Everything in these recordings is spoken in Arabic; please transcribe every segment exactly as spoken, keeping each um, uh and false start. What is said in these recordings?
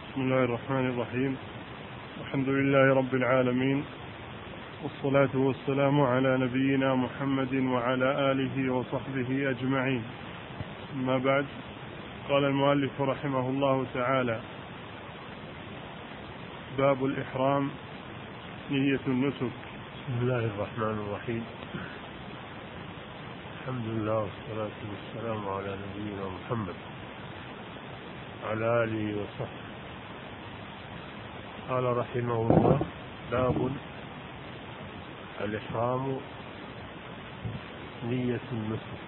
بسم الله الرحمن الرحيم. الحمد لله رب العالمين، والصلاة والسلام على نبينا محمد وعلى آله وصحبه أجمعين. أما بعد، قال المؤلف رحمه الله تعالى: باب الإحرام نية النسك. بسم الله الرحمن الرحيم. الحمد لله والصلاة والسلام على نبينا محمد وعلى آله وصحبه. قال رحمه الله: باب الإحرام نية النسك.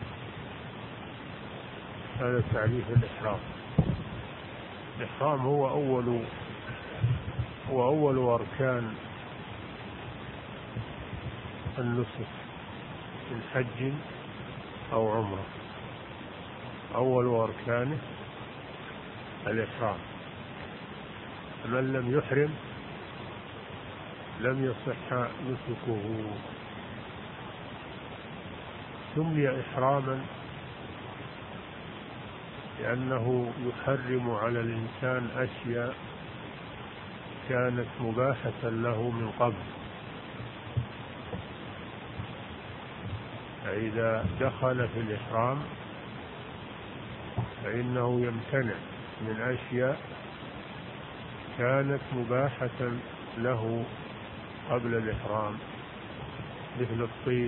هذا تعريف الإحرام. الإحرام هو أول هو أول أركان النسك من حج أو عمرة. أول أركانه الإحرام، من لم يحرم لم يصح نسكه. سمي إحراما لأنه يحرم على الإنسان أشياء كانت مباحة له من قبل، فإذا دخل في الإحرام فإنه يمتنع من أشياء كانت مباحة له قبل الإحرام، مثل الطيب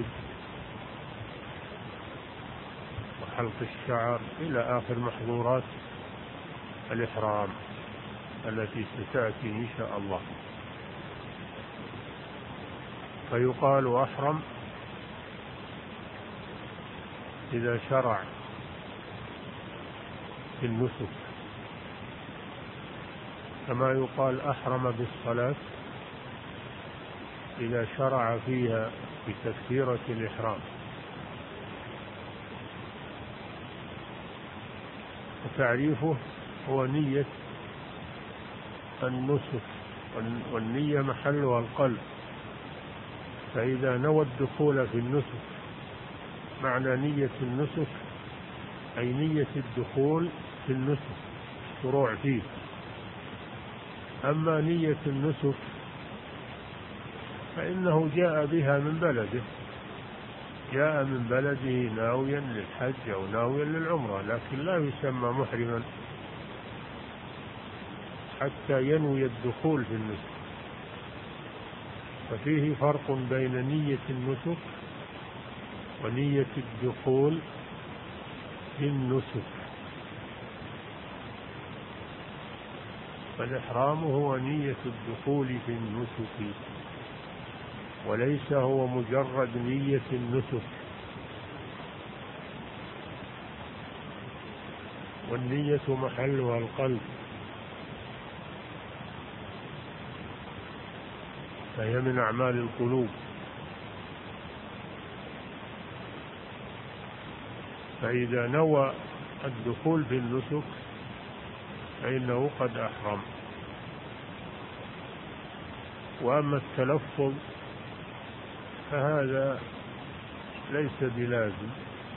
وحلق الشعر إلى آخر محظورات الإحرام التي ستأتي إن شاء الله. فيقال أحرم إذا شرع في النسك، كما يقال أحرم بالصلاة إذا شرع فيها بتكبيرة الإحرام. وتعريفه هو نية النسك، والنية محلها القلب، فإذا نوى الدخول في النسك، معنى نية النسك أي نية الدخول في النسك، الشروع فيه. أما نية النسك فإنه جاء بها من بلده، جاء من بلده ناويا للحج أو ناويا للعمرة، لكن لا يسمى محرما حتى ينوي الدخول في النسك. ففيه فرق بين نية النسك ونية الدخول في النسك. فالإحرام هو نية الدخول في النسك، وليس هو مجرد نية النسك. والنية محلها القلب، فهي من أعمال القلوب. فإذا نوى الدخول في النسك فإنه قد أحرم. وأما التلفظ فهذا ليس بلازم،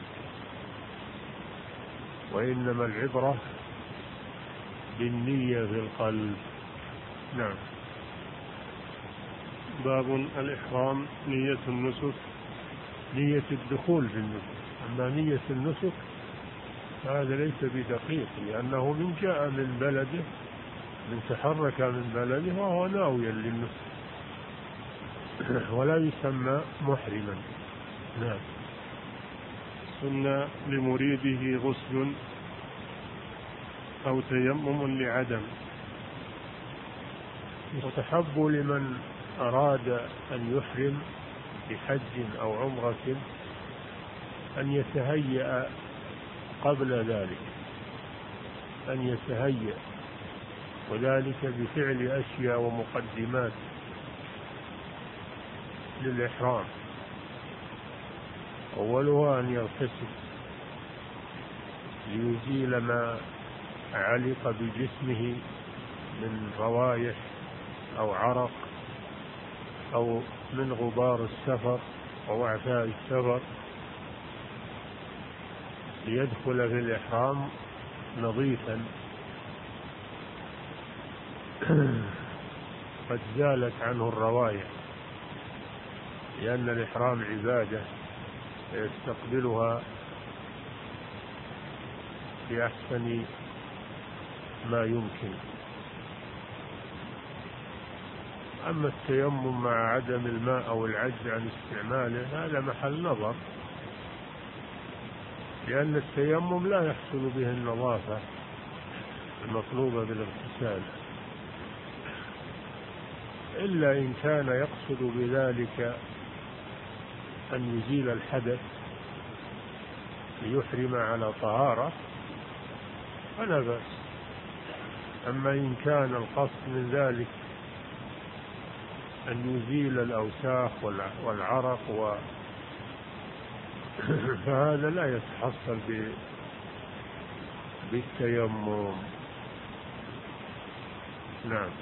وإنما العبرة بالنية في القلب. نعم. باب الإحرام نية النسك. نية الدخول في النسك. أما نية النسك هذا ليس بدقيق، لأنه من جاء من بلده، من تحرك من بلده وهو ناويا للنسك، ولا يسمى محرما. نعم. سنة لمريده غسل أو تيمم لعدم. يستحب لمن أراد أن يحرم بحج أو عمرة أن يتهيأ قبل ذلك، أن يتهيأ، وذلك بفعل أشياء ومقدمات للإحرام. أولها أن يغتسل ليزيل ما علق بجسمه من روائح أو عرق أو من غبار السفر ووعثاء السفر، ليدخل في الإحرام نظيفا قد زالت عنه الروائح، لأن الإحرام عبادة يستقبلها بأحسن ما يمكن. أما التيمم مع عدم الماء أو العجز عن استعماله هذا محل نظر، لأن التيمم لا يحصل به النظافة المطلوبة بالاغتسال، إلا إن كان يقصد بذلك أن يزيل الحدث ليحرم على طهارة فلا بأس. أما إن كان القصد من ذلك أن يزيل الأوساخ والعرق و فهذا لا يتحصل بالتيمم. نعم.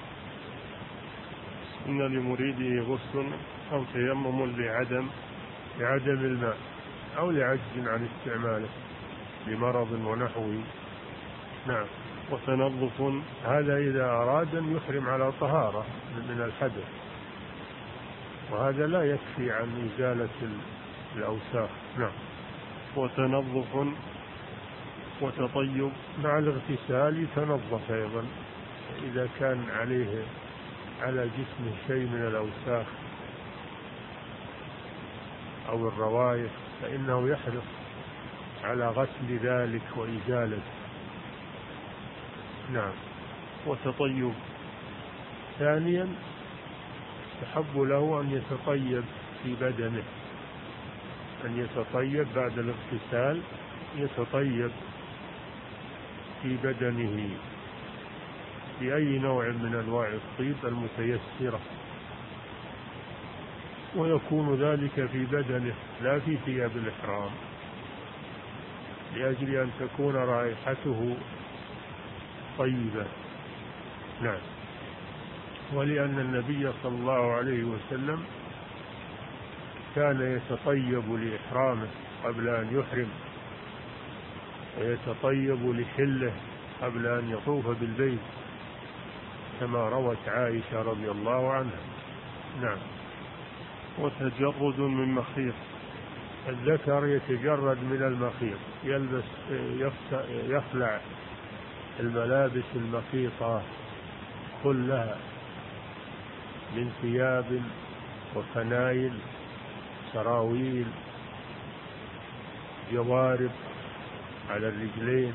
إن لمريده غسل أو تيمم لعدم لعدم الماء أو لعجز عن استعماله لمرض ونحوه. نعم. وتنظف، هذا إذا أراد أن يحرم على طهارة من الحدث، وهذا لا يكفي عن إزالة الأوساخ. نعم. وتنظف وتطيب، مع الاغتسال يتنظف أيضا إذا كان عليه على جسمه شيء من الأوساخ أو الروائح فإنه يحرص على غسل ذلك وإزالته. نعم. وتطيب، ثانيا يحب له أن يتطيب في بدنه، أن يتطيب بعد الاغتسال، يتطيب في بدنه بأي نوع من أنواع الطيب المتيسرة، ويكون ذلك في بدنه لا في ثياب الإحرام، لأجل أن تكون رائحته طيبة. نعم. ولأن النبي صلى الله عليه وسلم كان يتطيب لإحرامه قبل أن يحرم، ويتطيب لحله قبل أن يطوف بالبيت كما روت عائشة رضي الله عنها. نعم. وتجرد من مخيط، الذكر يتجرد من المخيط، يلبس يخلع الملابس المخيطة كلها من ثياب وفنايل سراويل جوارب على الرجلين،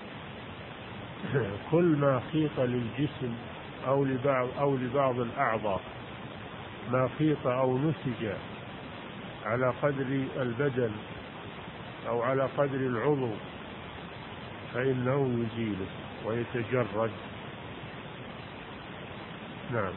كل ما خيط للجسم أو لبعض أو لبعض الأعضاء، ما خيط أو نسج على قدر البدن أو على قدر العضو فإنه يزيله ويتجرد. نعم.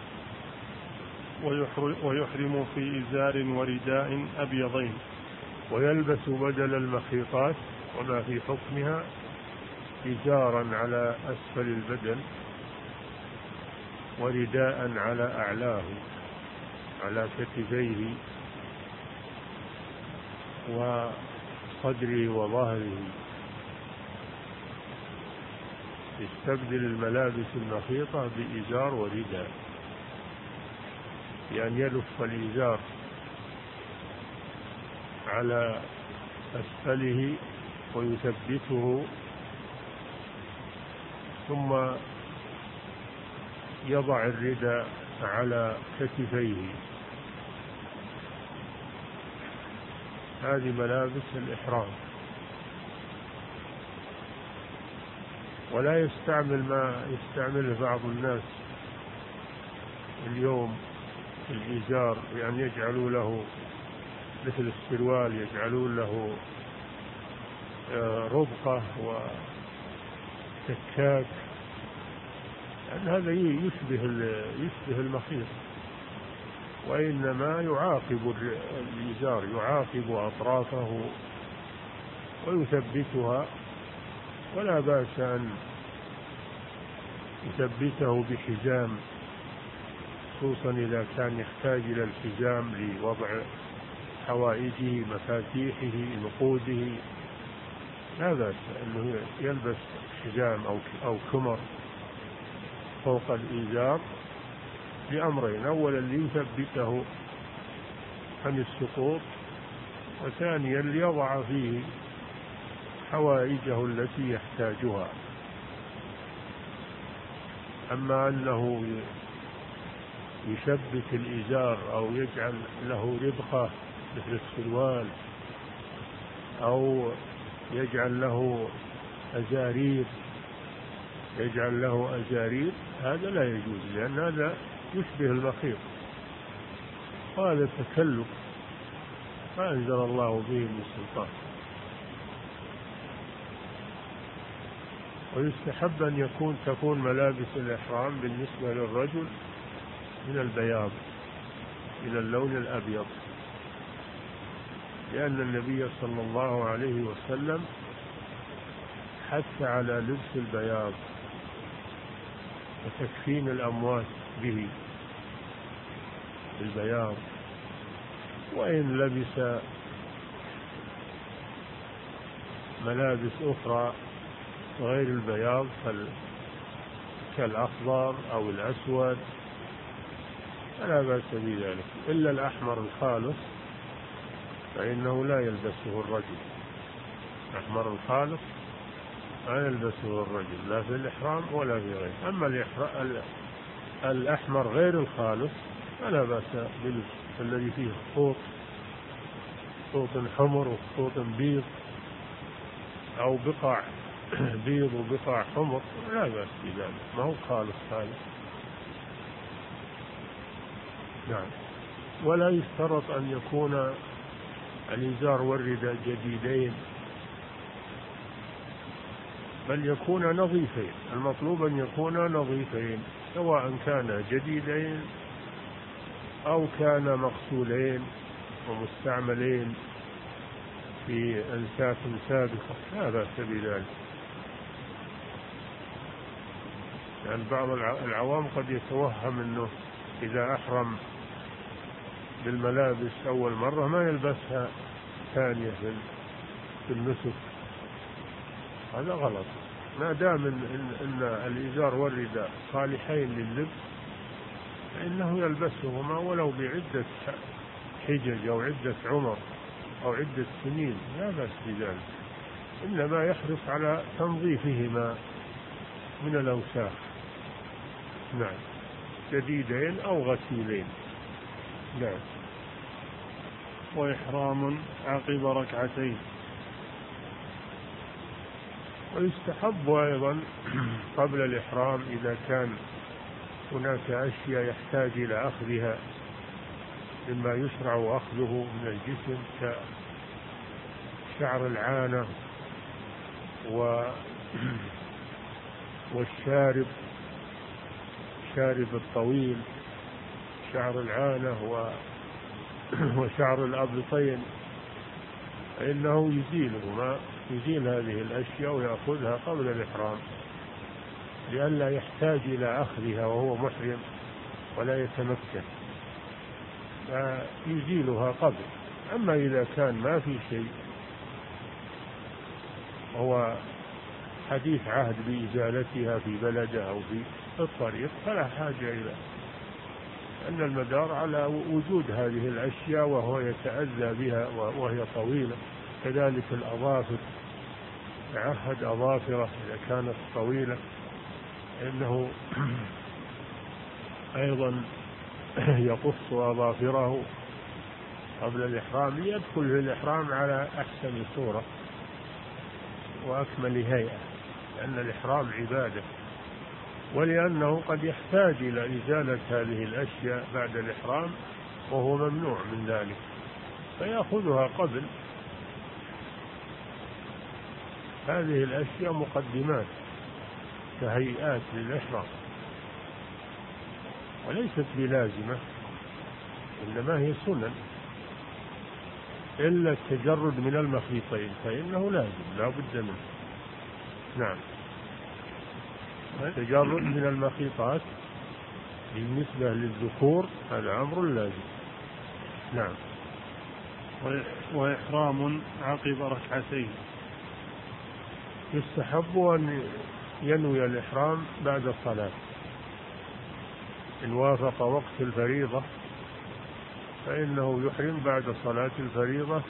ويحرم في إزار ورداء أبيضين، ويلبس بدل المخيطات وما في حكمها إزارا على أسفل البدن ورداء على أعلاه على كتفيه وصدره وظهره، يستبدل الملابس المخيطة بإزار ورداء، يعني يلف الإزار على أسفله ويثبته ثم يضع الرداء على كتفيه. هذه ملابس الإحرام. ولا يستعمل ما يستعمله بعض الناس اليوم الإزار، يعني يجعلوا له مثل السروال، يجعلون له ربقة وتكاك، لأن هذا يشبه يشبه المخيط، وإنما يعاقب الإزار، يعاقب أطرافه ويثبتها، ولا بأس أن يثبته بحزام، خصوصا إذا كان يحتاج إلى الحزام لوضع حوائجه مفاتيحه نقوده، لا بأس أنه يلبس حزام أو أو كمر فوق الإزار لأمرين: أولا ليثبته عن السقوط، وثانيا ليضع فيه حوائجه التي يحتاجها. أما أنه يشبك الإزار أو يجعل له ربقة مثل السروال أو يجعل له أزارير يجعل له أزارير هذا لا يجوز، لأن هذا يشبه المخيط، وهذا تكلف ما أنزل الله به من سلطان. ويستحب أن يكون تكون ملابس الإحرام بالنسبة للرجل من البياض، من اللون الأبيض، لأن النبي صلى الله عليه وسلم حث على لبس البياض وتكفين الأموات به بالبياض. وإن لبس ملابس أخرى غير البياض كالأخضر أو الأسود فلا بأس بذلك، إلا الأحمر الخالص فإنه لا يلبسه الرجل. الأحمر الخالص لا يلبسه الرجل لا في الإحرام ولا في غيره. أما الأحمر غير الخالص فلا بأس بلبسه، الذي فيه خطوط خطوط حمر وخطوط بيض أو بقع بيض وبقع حمر لا بأس بذلك، ما هو خالص هذا. نعم. ولا يشترط أن يكون الإزار والرداء جديدين، بل يكون نظيفين. المطلوب أن يكون نظيفين، سواء كان جديدين أو كان مغسولين ومستعملين في أنساك سابقة لا بأس بذلك. يعني بعض العوام قد يتوهم أنه إذا أحرم بالملابس أول مرة ما يلبسها ثانية في النسك، هذا غلط. ما دام إن, إن الإزار والرداء صالحين لللبس فإنه يلبسهما ولو بعدة حجج أو عدة عمر أو عدة سنين لا بأس بذلك، إنما يحرص على تنظيفهما من الأوساخ. نعم، جديدين أو غسيلين. نعم. وإحرام عقب ركعتين. ويستحب أيضا قبل الإحرام إذا كان هناك أشياء يحتاج إلى أخذها مما يشرع أخذه من الجسم كشعر العانة و والشارب شارب الطويل، شعر العانة و وشعر الأبطين، فإنه يزيلهما يزيل هذه الأشياء ويأخذها قبل الإحرام لئلا يحتاج إلى أخذها وهو محرم ولا يتمكن، فيزيلها قبل. أما إذا كان ما في شيء هو حديث عهد بإزالتها في بلده أو في الطريق فلا حاجة إلى أن المدار على وجود هذه الأشياء وهو يتأذى بها وهي طويلة. كذلك الأظافر، يعهد أظافره إذا كانت طويلة، إنه أيضا يقص أظافره قبل الإحرام ليدخل في الإحرام على أحسن صورة وأكمل هيئة، لأن الإحرام عبادة، ولأنه قد يحتاج إلى إزالة هذه الأشياء بعد الإحرام وهو ممنوع من ذلك فيأخذها قبل. هذه الأشياء مقدمات كهيئات للإحرام وليست بلازمة، إنما هي سنن، إلا التجرد من المخيطين فإنه لازم لا بد منه. نعم، التجرد من المخيطات بالنسبة للذكور هذا أمر لازم. نعم. وإحرام عقب ركعتين. يستحب أن ينوي الإحرام بعد الصلاة إن وافق وقت الفريضة فإنه يحرم بعد صلاة الفريضة،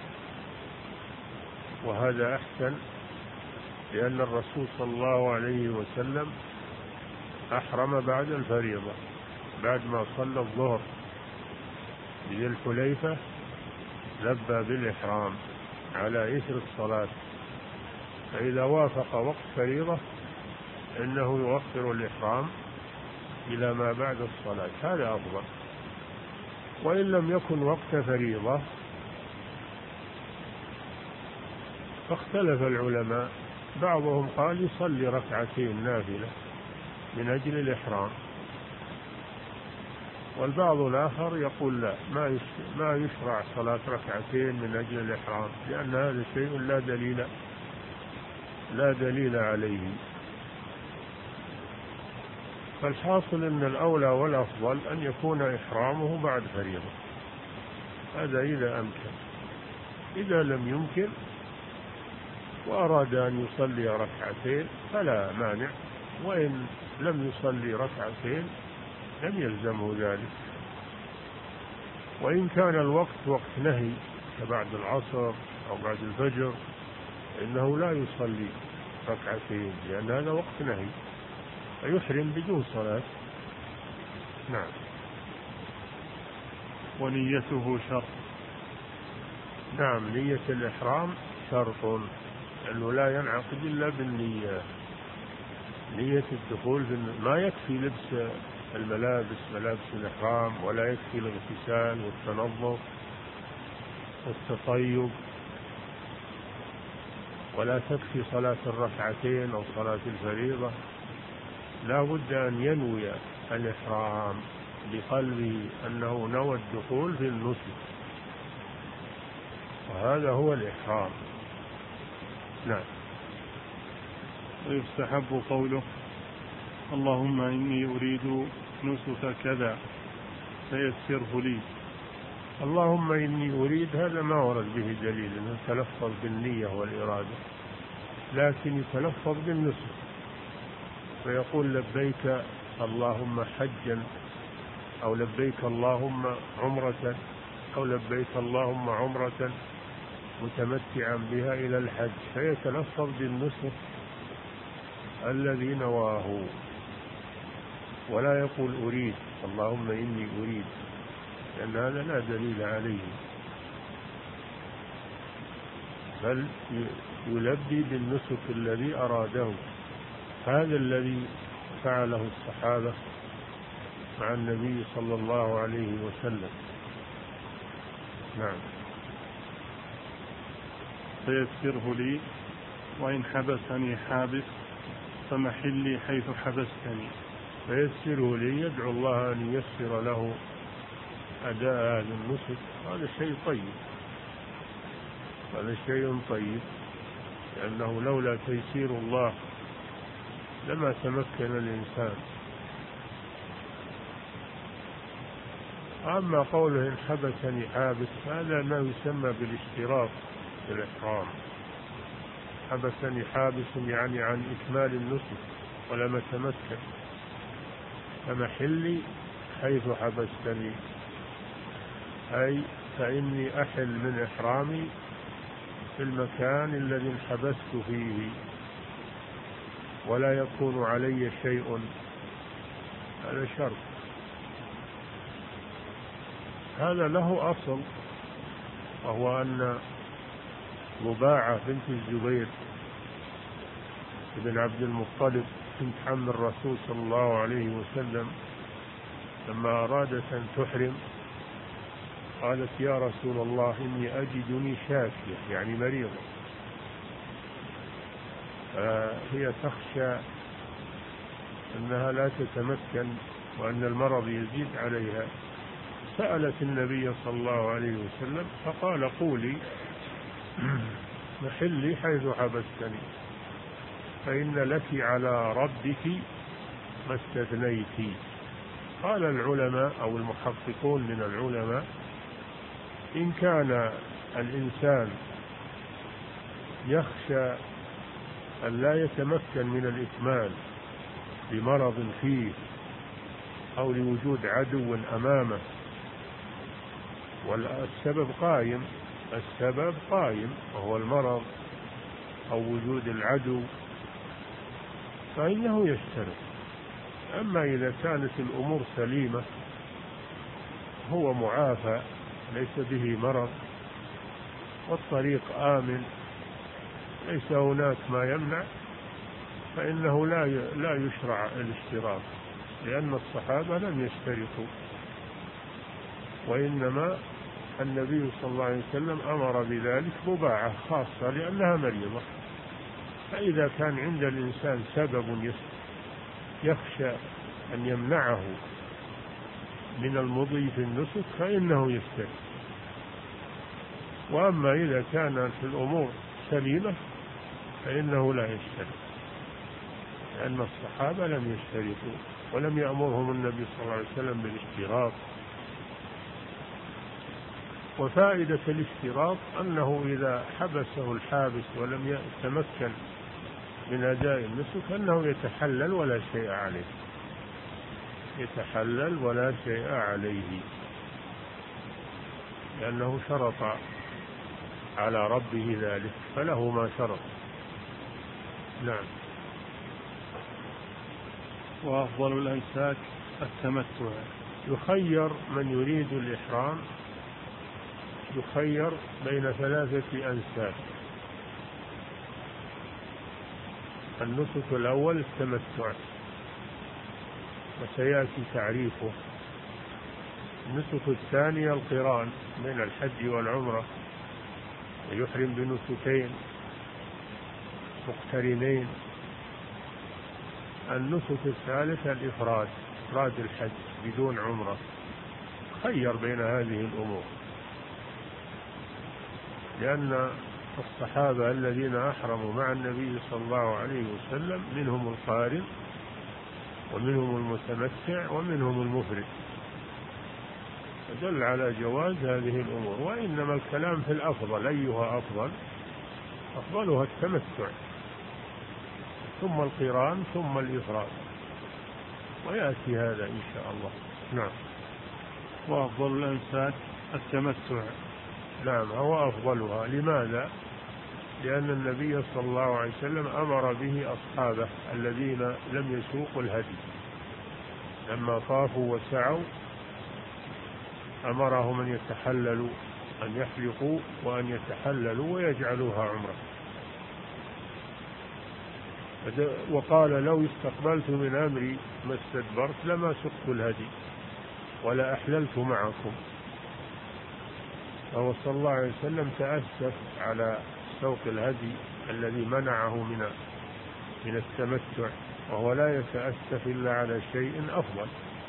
وهذا أحسن، لأن الرسول صلى الله عليه وسلم أحرم بعد الفريضة، بعد ما صلى الظهر بذي الحليفة لبى بالإحرام على إثر الصلاة. فإذا وافق وقت فريضة إنه يؤخر الإحرام إلى ما بعد الصلاة، هذا أفضل. وإن لم يكن وقت فريضة فاختلف العلماء، بعضهم قال يصلي ركعتين نافلة من أجل الإحرام، والبعض الآخر يقول لا، ما ما يشرع صلاة ركعتين من أجل الإحرام، لأن هذا شيء لا دليل لا دليل عليه. فالحاصل أن الأولى والأفضل أن يكون إحرامه بعد فريضة، هذا إذا أمكن. إذا لم يمكن وأراد أن يصلي ركعتين فلا مانع، وإن لم يصلي ركعتين لم يلزمه ذلك. وإن كان الوقت وقت نهي كبعد العصر أو بعد الفجر إنه لا يصلي ركعتين، لأن هذا وقت نهي، فيحرم بدون صلاة. نعم. ونيته شرط. نعم، نية الإحرام شرط، لأنه لا ينعقد إلا بالنية. نية الدخول ما يكفي لبس الملابس، ملابس الإحرام، ولا يكفي الاغتسال والتنظف والتطيب، ولا تكفي صلاة الركعتين أو صلاة الفريضة، لا بد أن ينوي الإحرام بقلبه أنه نوى الدخول في النسك، وهذا هو الإحرام. نعم. ويستحب قوله اللهم إني أريد نسك كذا فيسره لي. اللهم إني أريد هذا ما ورد به دليل أنه يتلفظ بالنية والإرادة، لكن يتلفظ بالنسك، فيقول لبيك اللهم حجا، أو لبيك اللهم عمرة، أو لبيك اللهم عمرة متمتعا بها إلى الحج، فيتلفظ بالنسك الذي نواه، ولا يقول أريد اللهم إني أريد، لأن هذا لا دليل عليه، بل يلبي بالنسك الذي أراده. هذا الذي فعله الصحابة مع النبي صلى الله عليه وسلم. نعم. فيسره لي وإن حبسني حابس فمحلي حيث حبستني. فيسره لي، يدعو الله أن ييسر له أداء هذا النسك، هذا شيء طيب، هذا شيء طيب، لأنه لولا تيسير الله لما تمكن الإنسان. أما قوله إن حبسني حابس، هذا ما يسمى بالاشتراط في الإحرام. حبسني حابس يعني عن إكمال النسك ولم أتمكن، فمحلي حيث حبستني، أي فإني أحل من إحرامي في المكان الذي انحبست فيه، ولا يكون علي شيء. هذا شرط، هذا له أصل، وهو أن رباعة بنت الزبير بن عبد المطلب بنت عم الرسول صلى الله عليه وسلم لما أرادت أن تحرم قالت يا رسول الله إني أجدني شاكية، يعني مريضة، فهي تخشى أنها لا تتمكن وأن المرض يزيد عليها، سألت النبي صلى الله عليه وسلم فقال قولي محلي حيث حبستني، فإن لك على ربك ما استثنيت. قال العلماء أو المحققون من العلماء إن كان الإنسان يخشى أن لا يتمكن من الإكمال بمرض فيه أو لوجود عدو أمامه، والسبب قائم السبب قائم وهو المرض أو وجود العدو، فإنه يشترط. أما إذا كانت الأمور سليمة، هو معافى ليس به مرض والطريق آمن، ليس هناك ما يمنع، فإنه لا لا يشرع الاشتراط، لأن الصحابة لم يشترطوا، وإنما النبي صلى الله عليه وسلم أمر بذلك مباعة خاصة لأنها مريضة. فإذا كان عند الإنسان سبب يخشى أن يمنعه من المضي في النسك فإنه يشترط. وأما إذا كانت الأمور سليمة فإنه لا يشترط، لأن الصحابة لم يشترطوا ولم يأمرهم النبي صلى الله عليه وسلم بالاشتراط. وفائدة الاشتراط أنه إذا حبسه الحابس ولم يتمكن من أداء النسك أنه يتحلل ولا شيء عليه، يتحلل ولا شيء عليه، لأنه شرط على ربه ذلك فله ما شرط. نعم. وأفضل الأنساك التمتع. يخير من يريد الإحرام، يخير بين ثلاثة أنساك. النسك الأول التمتع وسيأتي تعريفه. النسك الثاني القران بين الحج والعمرة، يحرم بنسكين مقترنين. النسك الثالث الإفراد، إفراد الحج بدون عمرة. خير بين هذه الأمور، لأن الصحابة الذين أحرموا مع النبي صلى الله عليه وسلم منهم القارن ومنهم المتمتع ومنهم المفرد، فدل على جواز هذه الأمور. وإنما الكلام في الأفضل، أيها أفضل؟ أفضلها التمتع، ثم القران، ثم الإفراد، ويأتي هذا إن شاء الله. نعم. وأفضل الأنساك التمتع. نعم، هو أفضلها. لماذا؟ لأن النبي صلى الله عليه وسلم أمر به أصحابه الذين لم يسوقوا الهدي، لما طافوا وسعوا أمرهم أن يتحللوا، أن يحلقوا وأن يتحللوا ويجعلوها عمرة. وقال لو استقبلت من أمري ما استدبرت لما سقت الهدي ولا أحللت معكم. فهو صلى الله عليه وسلم تأسف على سوق الهدي الذي منعه من من التمتع، وهو لا يتأسف إلا على شيء أفضل،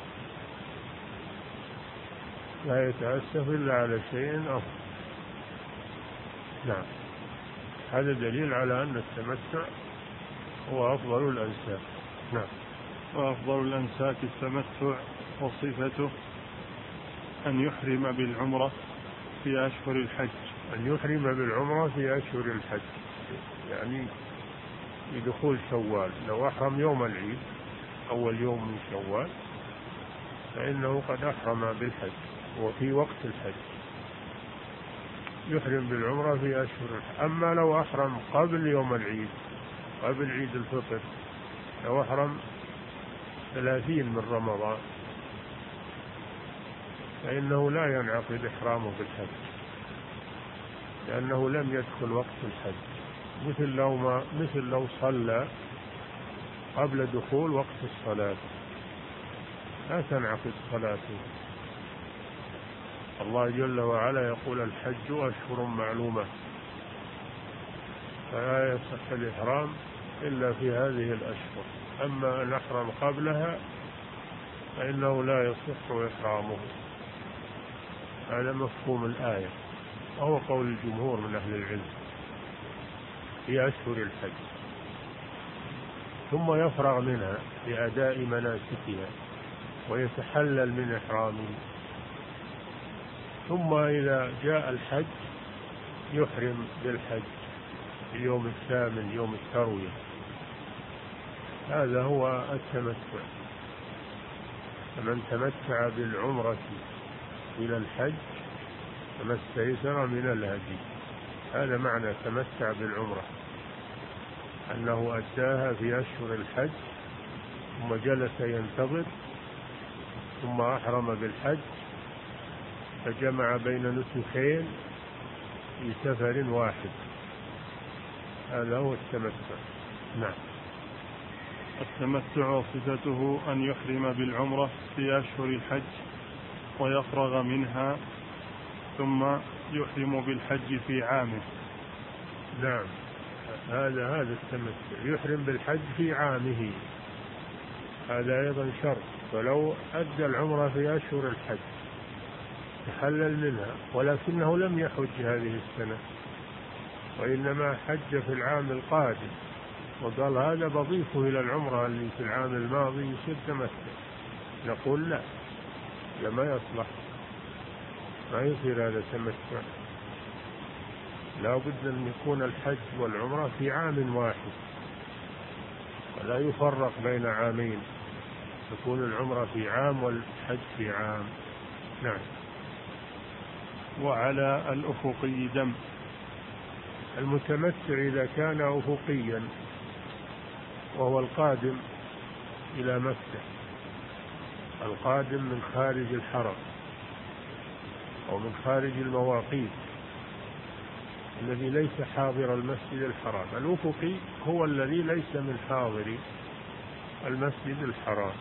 لا يتأسف إلا على شيء أفضل. نعم، هذا دليل على أن التمتع هو أفضل الأنساك. نعم. وأفضل الأنساك التمتع، وصفته أن يحرم بالعمرة في أشهر الحج. أن يحرم بالعمرة في أشهر الحج، يعني لدخول شوال. لو أحرم يوم العيد أول يوم من شوال فإنه قد أحرم بالحج وفي وقت الحج، يحرم بالعمرة في أشهر الحج. أما لو أحرم قبل يوم العيد، قبل عيد الفطر، لو أحرم ثلاثين من رمضان فإنه لا ينعقد إحرامه بالحج، لأنه لم يدخل وقت الحج، مثل لو ما مثل لو صلى قبل دخول وقت الصلاة لا تنعقد صلاته. الله جل وعلا يقول الحج أشهر معلومة، فلا يصح الإحرام إلا في هذه الأشهر. أما أن أحرم قبلها فإنه لا يصح إحرامه. هذا مفهوم الآية، وهو قول الجمهور من أهل العلم في أشهر الحج، ثم يفرغ منها لأداء مناسكها ويتحلل من إحرامه، ثم إذا جاء الحج يحرم بالحج اليوم الثامن يوم التروية. هذا هو التمتع. فمن تمتع بالعمرة إلى الحج فما استيسر من الهدي. هذا معنى تمتع بالعمرة، أنه أداها في أشهر الحج ثم جلس ينتظر ثم أحرم بالحج فجمع بين نسكين في سفر واحد. هذا هو التمتع. نعم. التمتع صفته أن يحرم بالعمرة في أشهر الحج ويفرغ منها ثم يحرم بالحج في عامه. نعم، هذا هذا التمتع، يحرم بالحج في عامه، هذا أيضا شرط. ولو أدى العمرة في أشهر الحج تحلل منها، ولكنه لم يحج هذه السنة وإنما حج في العام القادم، وقال هذا بضيفه إلى العمرة اللي في العام الماضي يصير تمتع. نقول لا، لما يصلح، ما يصير هذا تمتع. لا بد أن يكون الحج والعمرة في عام واحد ولا يفرق بين عامين، تكون العمرة في عام والحج في عام. نعم. وعلى الأفقي دم. المتمتع إذا كان أفقيا وهو القادم إلى مكة، القادم من خارج الحرم أو من خارج المواقيت، الذي ليس حاضر المسجد الحرام. الأفقي هو الذي ليس من حاضر المسجد الحرام،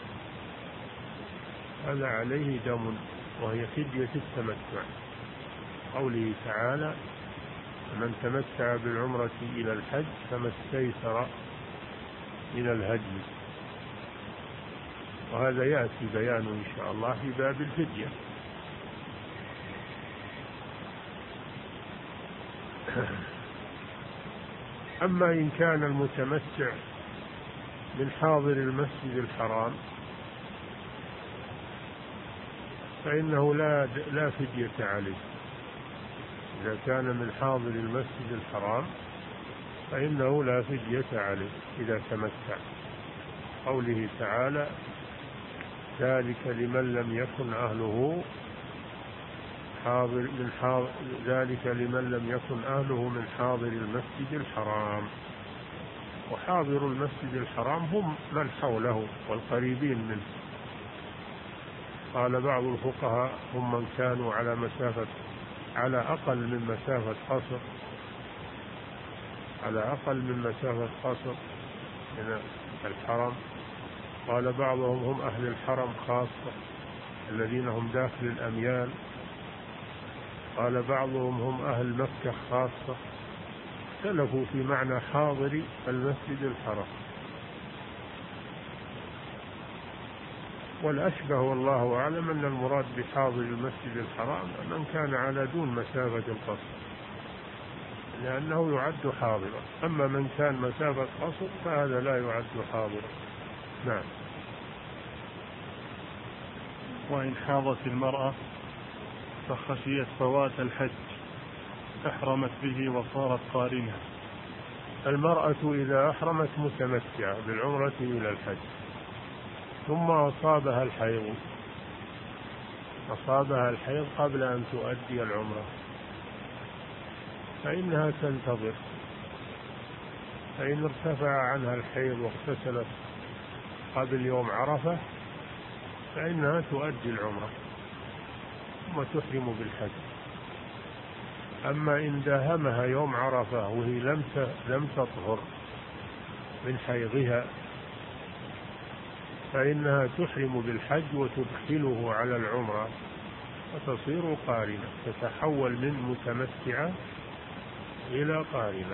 هذا عليه دم، وهي فدية التمتع. قوله تعالى: من تمتع بالعمرة إلى الحج فما استيسر من الهدي. وهذا يأتي بيانه إن شاء الله في باب الفدية. أما إن كان المتمتع من حاضر المسجد الحرام فإنه لا لا فدية عليه. إذا كان من حاضر المسجد الحرام فإنه لا فدية عليه إذا تمتع. قوله تعالى: ذلك لمن لم يكن أهله حاضر من حاضر ذلك لمن لم يكن أهله من حاضر المسجد الحرام. وحاضر المسجد الحرام هم من حوله والقريبين منه. قال بعض الفقهاء: هم من كانوا على مسافة على أقل من مسافة قصر على أقل من مسافة قصر من الحرم. قال بعضهم: هم أهل الحرم خاصة الذين هم داخل الأميال. قال بعضهم: هم أهل مكة خاصة. اختلفوا في معنى حاضر المسجد الحرام، والأشبه والله أعلم أن المراد بحاضر المسجد الحرام من كان على دون مسافة القصر، لأنه يعد حاضرا. أما من كان مسافة قصر فهذا لا يعد حاضرا. نعم. وإن حاضت المرأة فخشيت فوات الحج أحرمت به وصارت قارنة. المرأة إذا أحرمت متمتعة بالعمرة إلى الحج ثم أصابها الحيض أصابها الحيض قبل أن تؤدي العمرة فإنها تنتظر، فإن ارتفع عنها الحيض واغتسلت قبل يوم عرفة فإنها تؤدي العمرة ثم تحرم بالحج. أما إن داهمها يوم عرفة وهي لم لم تطهر من حيضها فإنها تحرم بالحج وتدخله على العمرة وتصير قارنة، تتحول من متمتعة إلى قارنة.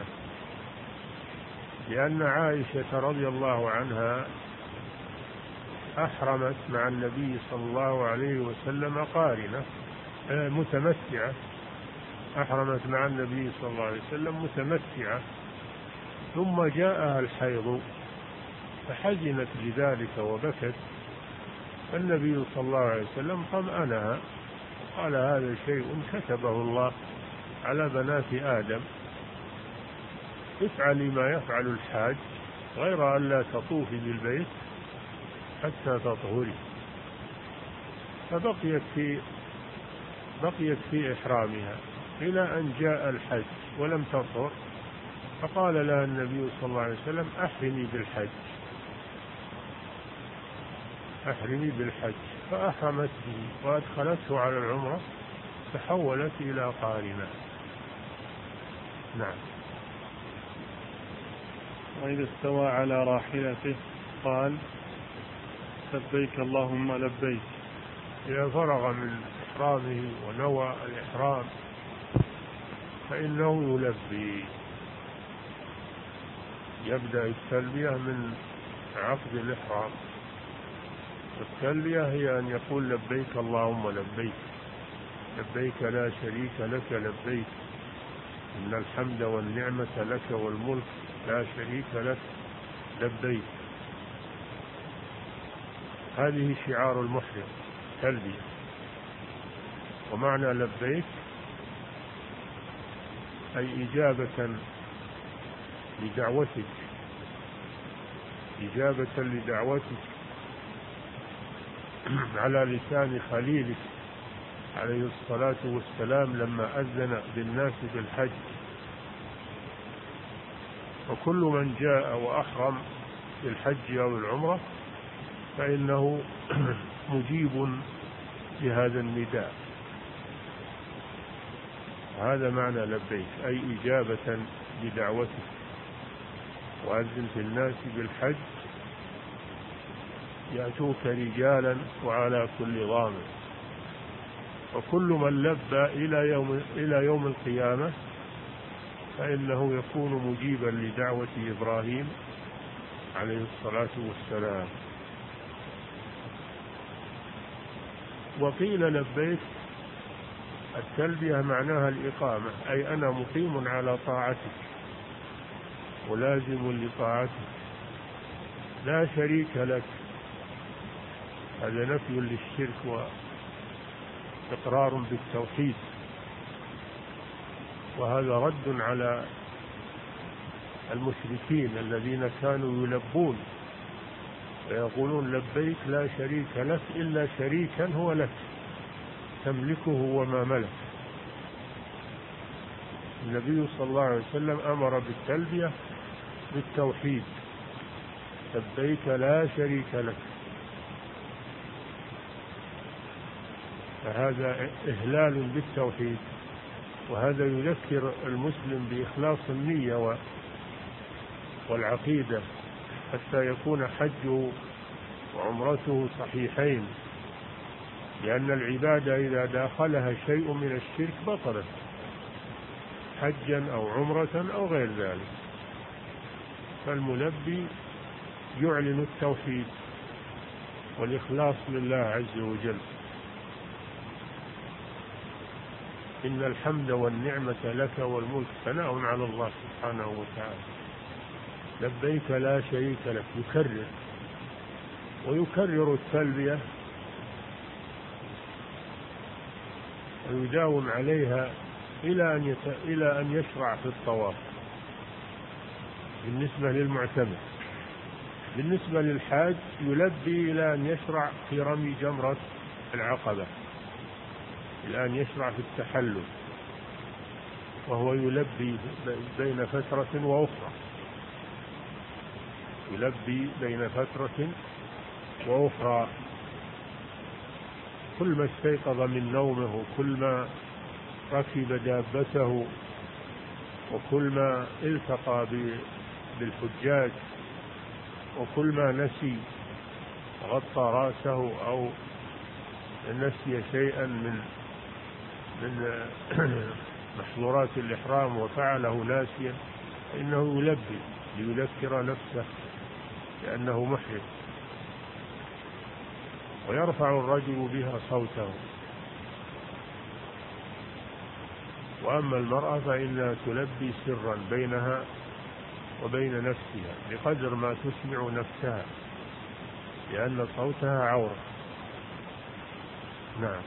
لأن عائشة رضي الله عنها أحرمت مع النبي صلى الله عليه وسلم قارنة متمتعة أحرمت مع النبي صلى الله عليه وسلم متمتعة ثم جاءها الحيض فحزنت لذلك وبكت، فالنبي صلى الله عليه وسلم طمأنها قال: هذا شيء كتبه الله على بنات آدم، افعلي ما يفعل الحاج غير أن لا تطوفي بالبيت حتى تطهري. فبقيت في بقيت في إحرامها إلى أن جاء الحج ولم تطهر، فقال لها النبي صلى الله عليه وسلم أحرمي بالحج أحرمي بالحج فأحرمت به وأدخلته على العمرة، تحولت إلى قارنة. نعم. وإذا استوى على راحلته قال لبيك اللهم لبيك. إذا فرغ من إحرامه ونوى الإحرام فإنه يلبي، يبدأ التلبية من عقد الإحرام. التلبية هي أن يقول لبيك اللهم لبيك، لبيك لا شريك لك لبيك، إن الحمد والنعمة لك والملك لا شريك لك لبيك. هذه شعار المحرم تلبية. ومعنى لبيك أي إجابة لدعوتك، إجابة لدعوتك على لسان خليلك عليه الصلاة والسلام لما أذن بالناس بالحج. وكل من جاء وأحرم بالحج أو العمرة فإنه مجيب لهذا النداء. هذا معنى لبيك أي إجابة لدعوتك. وأذن في الناس بالحج يأتوك رجالا وعلى كل ضامن. وكل من لبى إلى يوم إلى يوم القيامة فإنه يكون مجيبا لدعوة إبراهيم عليه الصلاة والسلام. وقيل لبيك التلبية معناها الإقامة، أي أنا مقيم على طاعتك ولازم لطاعتك لا شريك لك. هذا نفي للشرك وإقرار بالتوحيد، وهذا رد على المشركين الذين كانوا يلبون ويقولون لبيك لا شريك لك إلا شريكا هو لك تملكه وما ملك. النبي صلى الله عليه وسلم أمر بالتلبية بالتوحيد، لبيك لا شريك لك. فهذا إهلال بالتوحيد، وهذا يذكر المسلم بإخلاص النية والعقيدة حتى يكون حجه وعمرته صحيحين، لأن العبادة إذا داخلها شيء من الشرك بطلت، حجا أو عمرة أو غير ذلك. فالملبي يعلن التوحيد والإخلاص لله عز وجل. إن الحمد والنعمة لك والملك، ثناء على الله سبحانه وتعالى. لبيك لا شريك لك، يكرر ويكرر التلبية ويداوم عليها إلى أن يت... إلى أن يشرع في الطواف. بالنسبة للمعتمر. بالنسبة للحاج يلبي إلى أن يشرع في رمي جمرة العقبة، إلى أن يشرع في التحلل، وهو يلبي بين فترة وأخرى، يلبي بين فترة وأخرى. كل ما استيقظ من نومه، وكل ما ركب دابته، وكل ما التقى بالحجاج، وكل ما نسي غطى رأسه أو نسي شيئا من من محظورات الإحرام وفعله ناسيا، إنه يلبي ليذكر نفسه لأنه محرم. ويرفع الرجل بها صوته. وأما المرأة فإنها تلبي سرا بينها وبين نفسها بقدر ما تسمع نفسها، لأن صوتها عورة. نعم.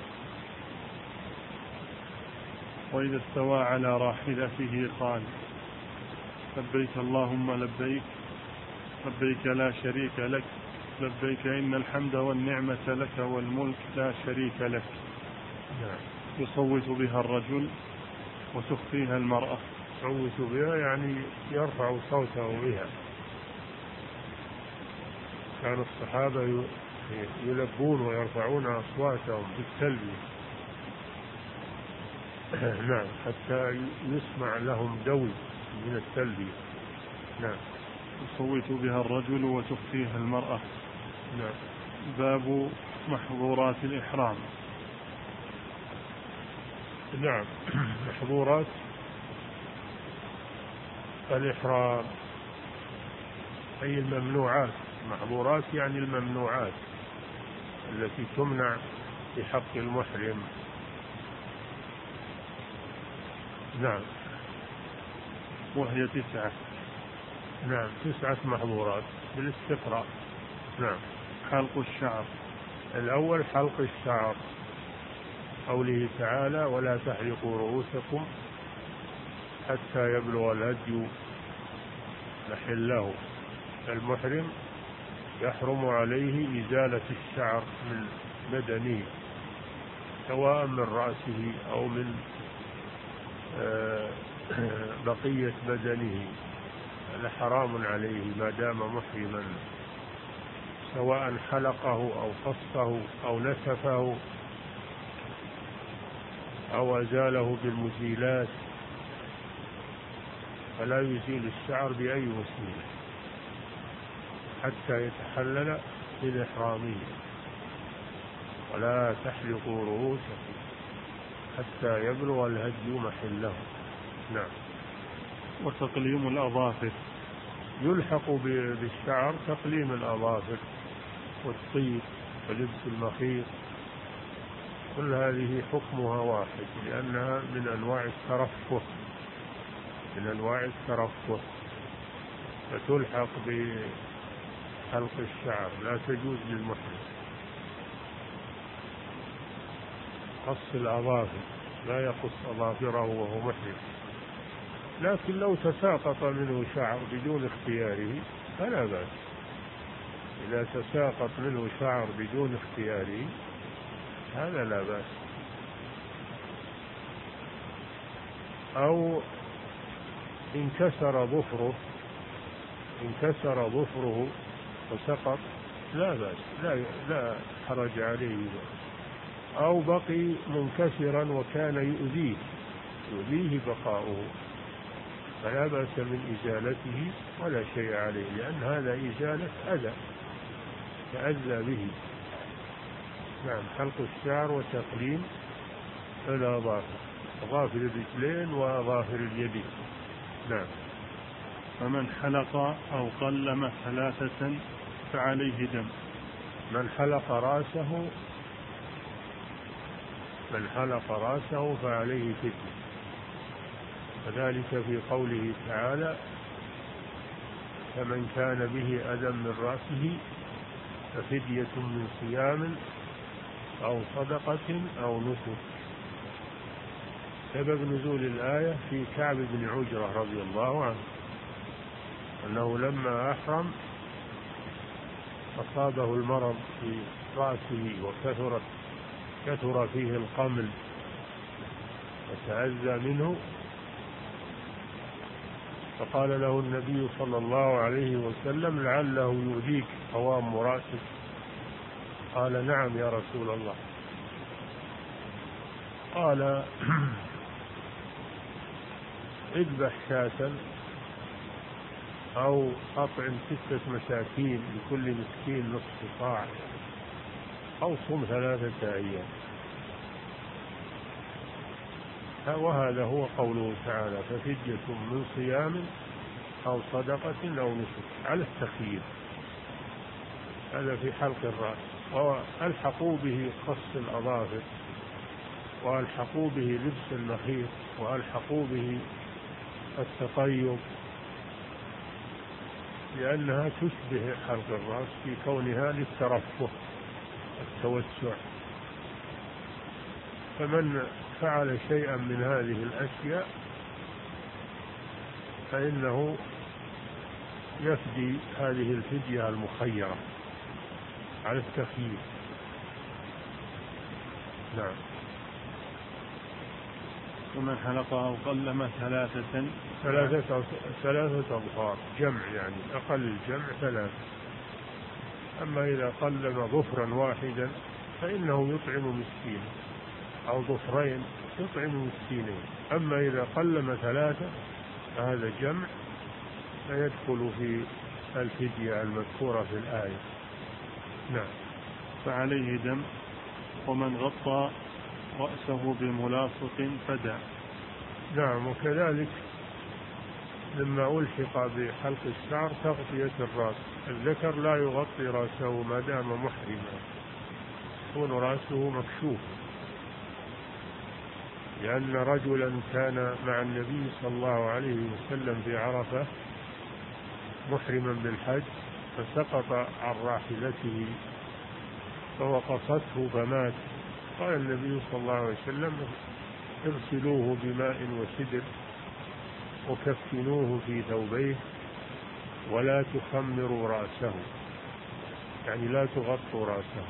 وإذا استوى على راحلته قال لبيك اللهم لبيك، لبيك لا شريك لك لبيك إن الحمد والنعمة لك والملك لا شريك لك. يصوت بها الرجل وتخفيها المرأة. يصوت بها يعني يرفع صوته بها. كان الصحابة يلبون ويرفعون أصواتهم بالتلبية نعم حتى يسمع لهم دوي من التلبية. نعم. يصوت بها الرجل وتخفيها المرأة. نعم. باب محظورات الإحرام. نعم. محظورات الإحرام أي الممنوعات. محظورات يعني الممنوعات التي تمنع في حق المحرم. نعم. وهي تسعة. نعم تسعة محظورات بالاستقراء. نعم. حلق الشعر. الأول حلق الشعر، قوله تعالى ولا تحلقوا رؤوسكم حتى يبلغ الهدي محله. المحرم يحرم عليه إزالة الشعر من بدنه سواء من رأسه أو من بقية بدنه، هذا حرام عليه ما دام محرما، سواء حلقه أو قصه أو نسفه أو أزاله بالمزيلات، فلا يزيل الشعر بأي وسيلة حتى يتحلل من إحرامه. ولا تحلقوا رؤوسكم حتى يبلغ الهدي محله. نعم. وتقليم الأظافر. يلحق بالشعر تقليم الأظافر والطيب ولبس المخيط، كل هذه حكمها واحد لأنها من أنواع الترفه من أنواع الترفه فتلحق بحلق الشعر، لا تجوز للمحرم. قص الأظافر لا يقص أظافره وهو محرم، لكن لو تساقط منه شعر بدون اختياره فلا بأس. إذا تساقط منه شعر بدون اختياره هذا لا بأس. أو انكسر ظفره انكسر ظفره وسقط لا بأس، لا, لا حرج عليه. أو بقي منكسرا وكان يؤذيه يؤذيه بقاؤه فلا بأس من إزالته ولا شيء عليه، لأن هذا إزالة أذى تأذى به. نعم. حلق الشعر وتقليم الأظافر، أظافر الرجلين وأظافر اليدين. نعم. فمن حلق أو قلم ثلاثة فعليه دم. من حلق رأسه من حلق رأسه فعليه فدية، وذلك في قوله تعالى فمن كان به أذى من رأسه ففدية من صيام أو صدقة أو نسك. سبب نزول الآية في كعب بن عجرة رضي الله عنه أنه لما أحرم أصابه المرض في رأسه وكثرت كثر فيه القمل وتأذى منه، فقال له النبي صلى الله عليه وسلم لعله يؤذيك قوام رأسك. قال نعم يا رسول الله. قال اذبح شاة أو أطعم ستة مساكين لكل مسكين نصف صاع أو صم ثلاثة أيام. وهذا هو قوله تعالى ففدية من صيام أو صدقة أو نسك على التخيير. هذا في حلق الرأس. وألحقوا به قص الأظافر، وألحقوا به لبس المخيط، وألحقوا به التطيب، لأنها تشبه حلق الرأس في كونها للترفه التوسع. فمن فعل شيئا من هذه الأشياء فإنه يفدي هذه الفدية المخيرة على التخيير. نعم. ومن حلقها وقلم ثلاثة ثلاثة ثلاثة أظفار جمع، يعني أقل الجمع ثلاثة. أما إذا قلم ظفرا واحدا فإنه يطعم مسكين، أو ظفرين يطعم مسكينين. أما إذا قلم ثلاثة فهذا جمع فيدخل في الفدية المذكورة في الآية. نعم. فعليه دم. ومن غطى رأسه بملاصق فدى. نعم. وكذلك لما ألحق بحلق الشعر تغطية الرأس. الذكر لا يغطي رأسه ما دام محرما، يكون رأسه مكشوف، لأن رجلا كان مع النبي صلى الله عليه وسلم في عرفة محرما بالحج، فسقط عن راحلته فوقصته فمات. قال النبي صلى الله عليه وسلم اغسلوه بماء وسدر وكفنوه في ثوبيه ولا تخمروا رأسه، يعني لا تغطوا رأسه،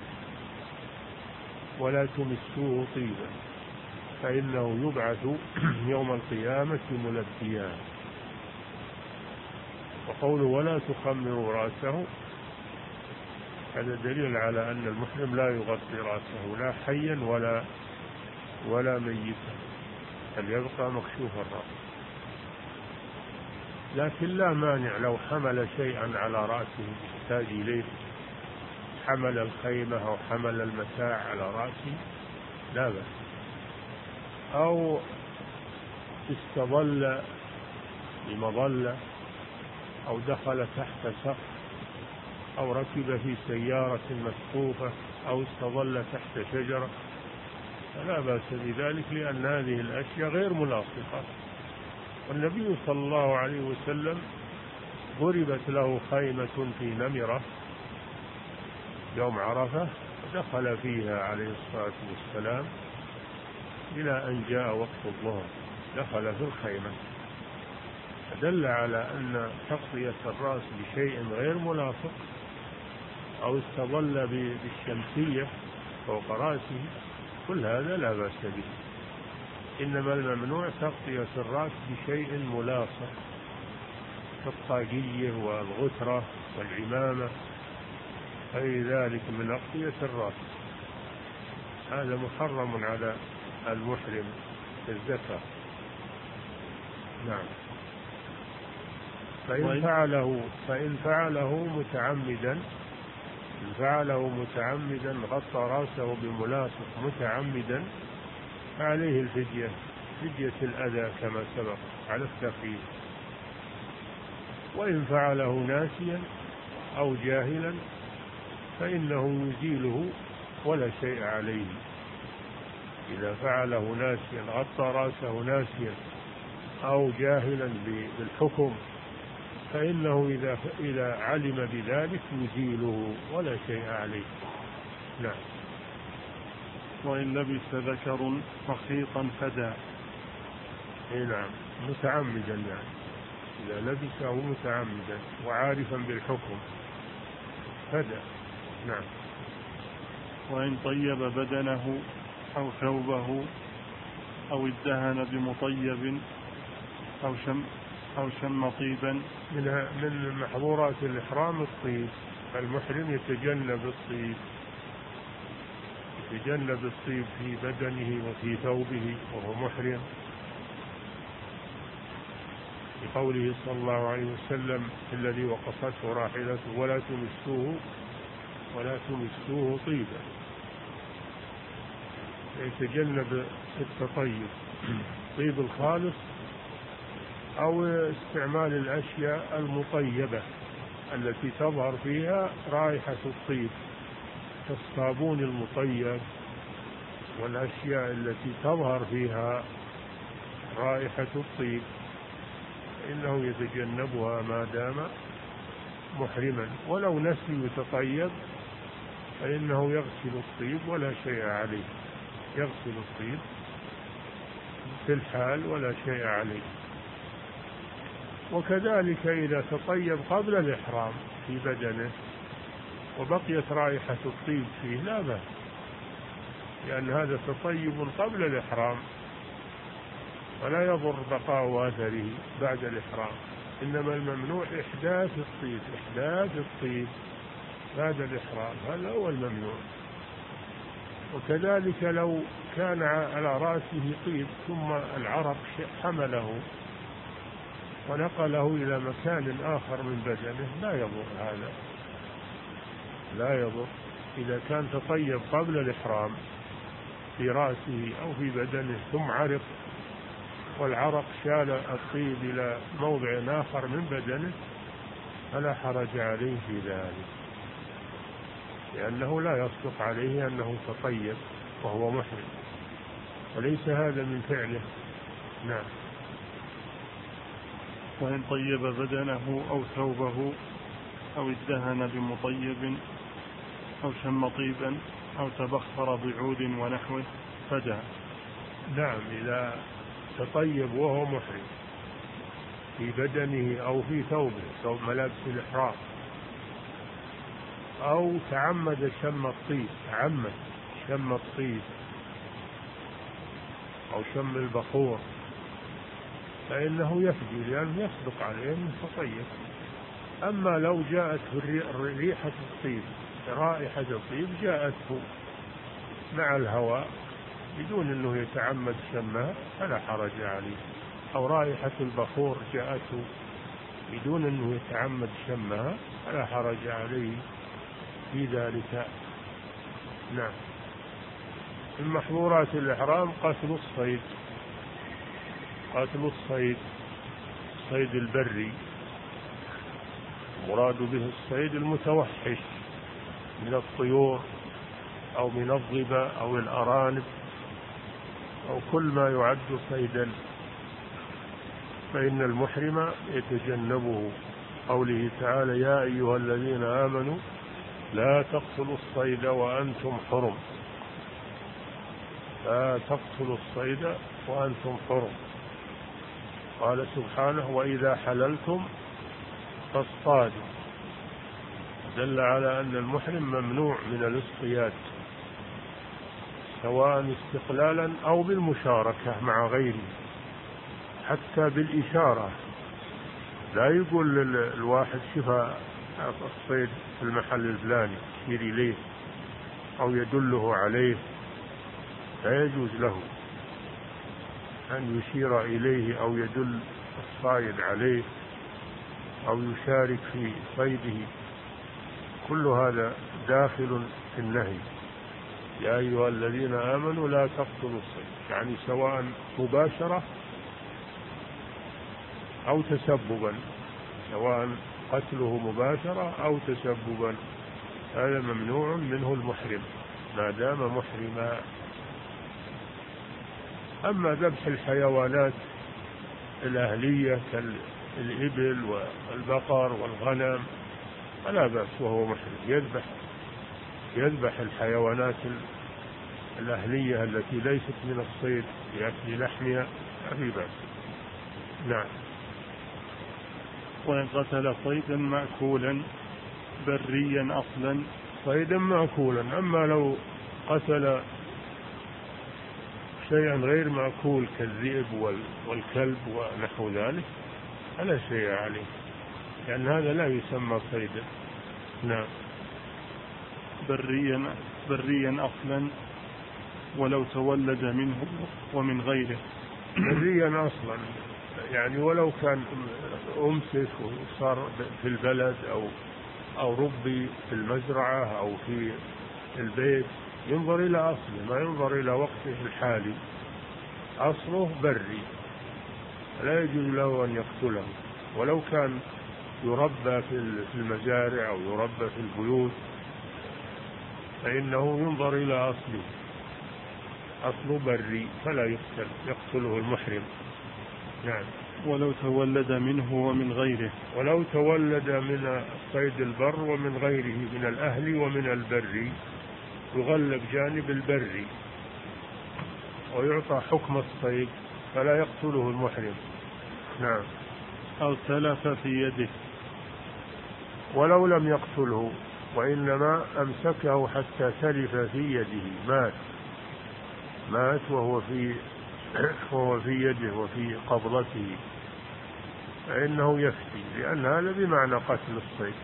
ولا تمسوه طيبا فإنه يبعث يوم القيامة ملبيا. وقوله ولا تخمروا رأسه هذا دليل على أن المحرم لا يغطي رأسه لا حيا ولا ولا ميتا، بل يبقى مكشوف الرأس. لكن لا مانع لو حمل شيئا على رأسه يحتاج إليه، حمل الخيمة أو حمل المتاع على رأسه لا بأس، أو استظل بمظلة، أو دخل تحت سقف، أو ركب في سيارة مسقوفة، أو استظل تحت شجرة، فلا بأس بذلك، لأن هذه الأشياء غير ملاصقة. والنبي صلى الله عليه وسلم ضربت له خيمة في نمرة يوم عرفة، دخل فيها عليه الصلاة والسلام إلى أن جاء وقت الظهر، دخل في الخيمة، فدل على أن تغطية الرأس بشيء غير ملاصق أو استظل بالشمسية فوق رأسه كل هذا لا بأس به. إنما الممنوع تغطية الرأس بشيء ملاصق كالطاقية والغترة والعمامة، أي ذلك من أغطية الرأس، هذا محرم على المحرم الذكر. نعم. فإن فعله فإن فعله متعمدا إن فعله متعمدا غطى رأسه بملاصق متعمدا فعليه الفدية، فدية الأذى كما سبق على التخفيف. وإن فعله ناسيا أو جاهلا فإنه يزيله ولا شيء عليه. إذا فعله ناسيا غطى رأسه ناسيا أو جاهلا بالحكم فإنه إذا إذا علم بذلك يزيله ولا شيء عليه. نعم. وإن لبس ذكر رخيصا فدى. نعم، متعمدا، يعني إذا لبسه متعمدا وعارفا بالحكم فدى. نعم. وإن طيب بدنه أو ثوبه أو ادهن بمطيب أو شم أو شم طيبا. من من محظورات الإحرام الطيب، المحرم يتجنب الطيب، يتجنب الطيب في بدنه وفي ثوبه وهو محرم، بقوله صلى الله عليه وسلم الذي وقصته راحلته ولا تمسوه ولا تمسوه طيبا، يتجنب التطيب، طيب الخالص أو استعمال الأشياء المطيبة التي تظهر فيها رائحة الطيب كالصابون المطيب والأشياء التي تظهر فيها رائحة الطيب، إنه يتجنبها ما دام محرما. ولو نسي يتطيب فإنه يغسل الطيب ولا شيء عليه، يغسل الطيب في الحال ولا شيء عليه. وكذلك إذا تطيب قبل الإحرام في بدنه وبقيت رائحة الطيب فيه لا بأس، لأن هذا تطيب قبل الإحرام ولا يضر بقاء أثره بعد الإحرام. إنما الممنوع إحداث الطيب، إحداث الطيب بعد الإحرام، هذا هو الممنوع. وكذلك لو كان على رأسه طيب ثم العرق حمله ونقله إلى مكان آخر من بدنه لا يضر، هذا لا يضر إذا كان تطيب قبل الإحرام في رأسه أو في بدنه ثم عرق والعرق شال الطيب إلى موضع آخر من بدنه فلا حرج عليه في ذلك، لأنه لا يصدق عليه أنه تطيب وهو محرم، وليس هذا من فعله. نعم. وإن طيب بدنه أو ثوبه أو ادهن بمطيب أو شم طيبا أو تبخر بعود ونحوه فدى. نعم، إذا تطيب وهو محرم في بدنه أو في ثوبه، ثوب ملابس الإحرام، أو تعمد شم الطيب، تعمد شم الطيب أو شم البخور فإنه يفدي، لأنه يصدق عليه أنه تطيب. أما لو جاءته ريحة الطيب، رائحة الطيب جاءته مع الهواء بدون أنه يتعمد شمها فلا حرج عليه، أو رائحة البخور جاءته بدون أنه يتعمد شمها فلا حرج عليه في ذلك. نعم. من محظورات الإحرام قتل الصيد، قتل الصيد، الصيد البري، مراد به الصيد المتوحش من الطيور أو من الظباء أو الأرانب أو كل ما يعد صيدا، فإن المحرم يتجنبه. قوله تعالى: يا أيها الذين آمنوا لا تقتلوا الصيد وأنتم حرم، لا تقتلوا الصيد وأنتم حرم. قال سبحانه: وإذا حللتم فاصطادوا، دل على أن المحرم ممنوع من الاصطياد سواء استقلالا أو بالمشاركة مع غيره، حتى بالإشارة. لا يقول الواحد شفا الصيد في المحل الفلاني يشير إليه أو يدله عليه، لا يجوز له أن يشير إليه أو يدل الصائد عليه أو يشارك في صيده، كل هذا داخل في النهي. يا أيها الذين آمنوا لا تقتلوا الصيد، يعني سواء مباشرة أو تسببا، سواء قتله مباشرة أو تسببا، هذا ممنوع منه المحرم ما دام محرما. أما ذبح الحيوانات الأهلية كالإبل والبقر والغنم فلا بأس وهو محرم، يذبح يذبح الحيوانات الأهلية التي ليست من الصيد لأكل لحمها ما في بأس. نعم. وإن قتل صيدا مأكولا بريا أصلا، صيدا مأكولا. أما لو قتل شيئا غير مأكول كالذئب والكلب ونحو ذلك فلا شيء عليه، لأن هذا لا يسمى صيدا. نعم. بريا بريا أصلا ولو تولد منه ومن غيره. بريا أصلا يعني ولو كان أمسك وصار في البلد أو أو ربي في المزرعة أو في البيت، ينظر إلى أصله ما ينظر إلى وقته الحالي. أصله بري لا يجوز له أن يقتله، ولو كان يربى في المزارع أو يربى في البيوت فإنه ينظر إلى أصله، أصله بري فلا يقتل، يقتله المحرم. نعم. ولو تولد منه ومن غيره، ولو تولد من صيد البر ومن غيره من الأهل ومن البر، يغلب جانب البر ويعطى حكم الصيد فلا يقتله المحرم. نعم. أو تلف في يده، ولو لم يقتله وإنما أمسكه حتى تلف في يده، مات مات وهو في وهو في يده وفي قبضته، فإنه يفتي، لأن هذا بمعنى قتل الصيد،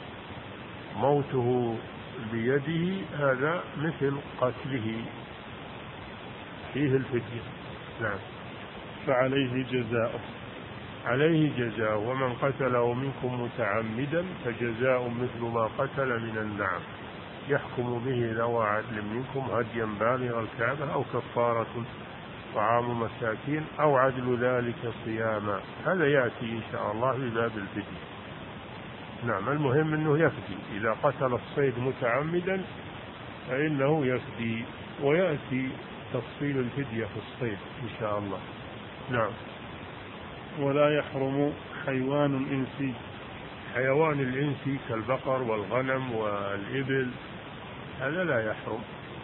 موته بيده هذا مثل قتله، فيه الفدية. نعم. فعليه جزاؤه، عليه جزاء، ومن قتله منكم متعمدا فجزاء مثل ما قتل من النعم، يحكم به ذوى عدل منكم هديا بالغ الكعبة أو كفارة طعام مساكين أو عدل ذلك صياما. هذا يأتي إن شاء الله في باب الفدية. نعم. المهم أنه يفدي، إذا قتل الصيد متعمدا فإنه يفدي، ويأتي تفصيل الفدية في الصيد إن شاء الله. نعم. ولا يحرم حيوان إنسي، حيوان الإنسي كالبقر والغنم والإبل هذا لا يحرم،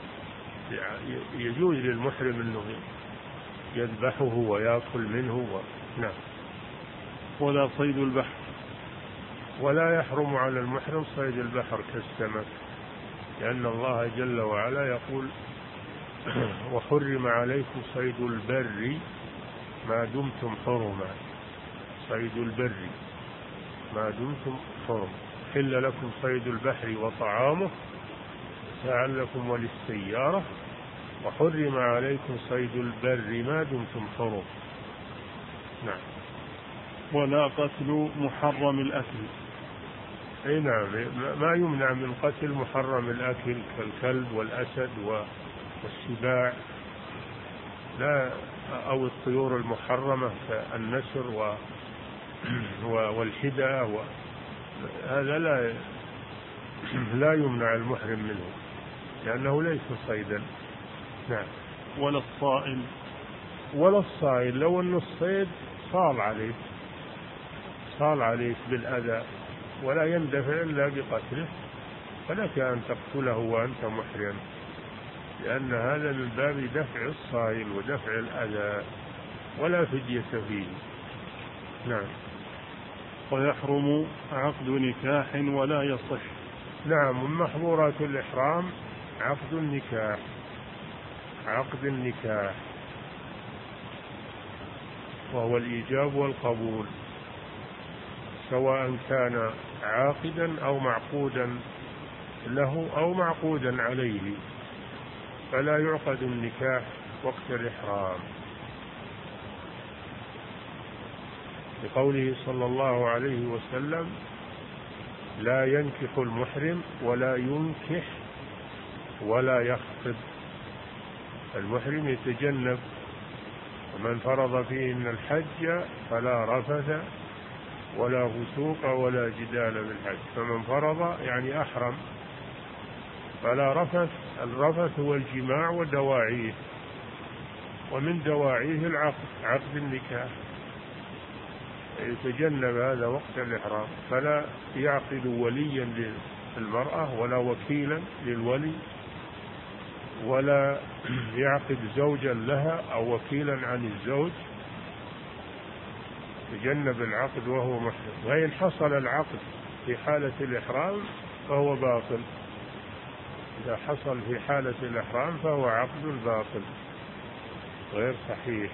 يجوز للمحرم أنه يذبحه ويأكل منه و... نعم. ولا صيد البحر، ولا يحرم على المحرم صيد البحر كالسمك، لأن الله جل وعلا يقول وحرم عليكم صيد البر ما دمتم حرما، صيد البر ما دمتم حرما، حل لكم صيد البحر وطعامه متاعا لكم وللسيارة، وحرم عليكم صيد البر ما دمتم حرما. نعم. ولا قتل محرم الأكل، أي نعم، ما يمنع من قتل محرم الأكل كالكلب والأسد والسباع، لا، أو الطيور المحرمة كالنسر و والحدى و... هذا لا لا يمنع المحرم منه لأنه ليس صيدا. نعم. ولا الصائل، ولا الصائل لو أن الصيد صال عليك صال عليك بالأذى ولا يندفع إلا بقتله، فلك أن تقتله وأنت محرم، لأن هذا من باب دفع الصائل ودفع الأذى، ولا فدية فيه. نعم. ويحرم عقد نكاح ولا يصح. نعم. من محظورات الإحرام عقد النكاح، عقد النكاح وهو الإيجاب والقبول، سواء كان عاقدا أو معقودا له أو معقودا عليه، فلا يعقد النكاح وقت الإحرام، لقوله صلى الله عليه وسلم لا ينكح المحرم ولا ينكح ولا يخطب. المحرم يتجنب، ومن فرض فيهن الحج فلا رفث ولا فسوق ولا جدال بالحج، فمن فرض يعني أحرم فلا رفث. الرفث هو الجماع ودواعيه، ومن دواعيه العقد، عقد النكاح، يتجنب هذا وقت الإحرام، فلا يعقد وليا للمرأة ولا وكيلا للولي، ولا يعقد زوجا لها أو وكيلا عن الزوج، يتجنب العقد وهو محرم. وإن حصل العقد في حالة الإحرام فهو باطل، إذا حصل في حالة الإحرام فهو عقد باطل غير صحيح.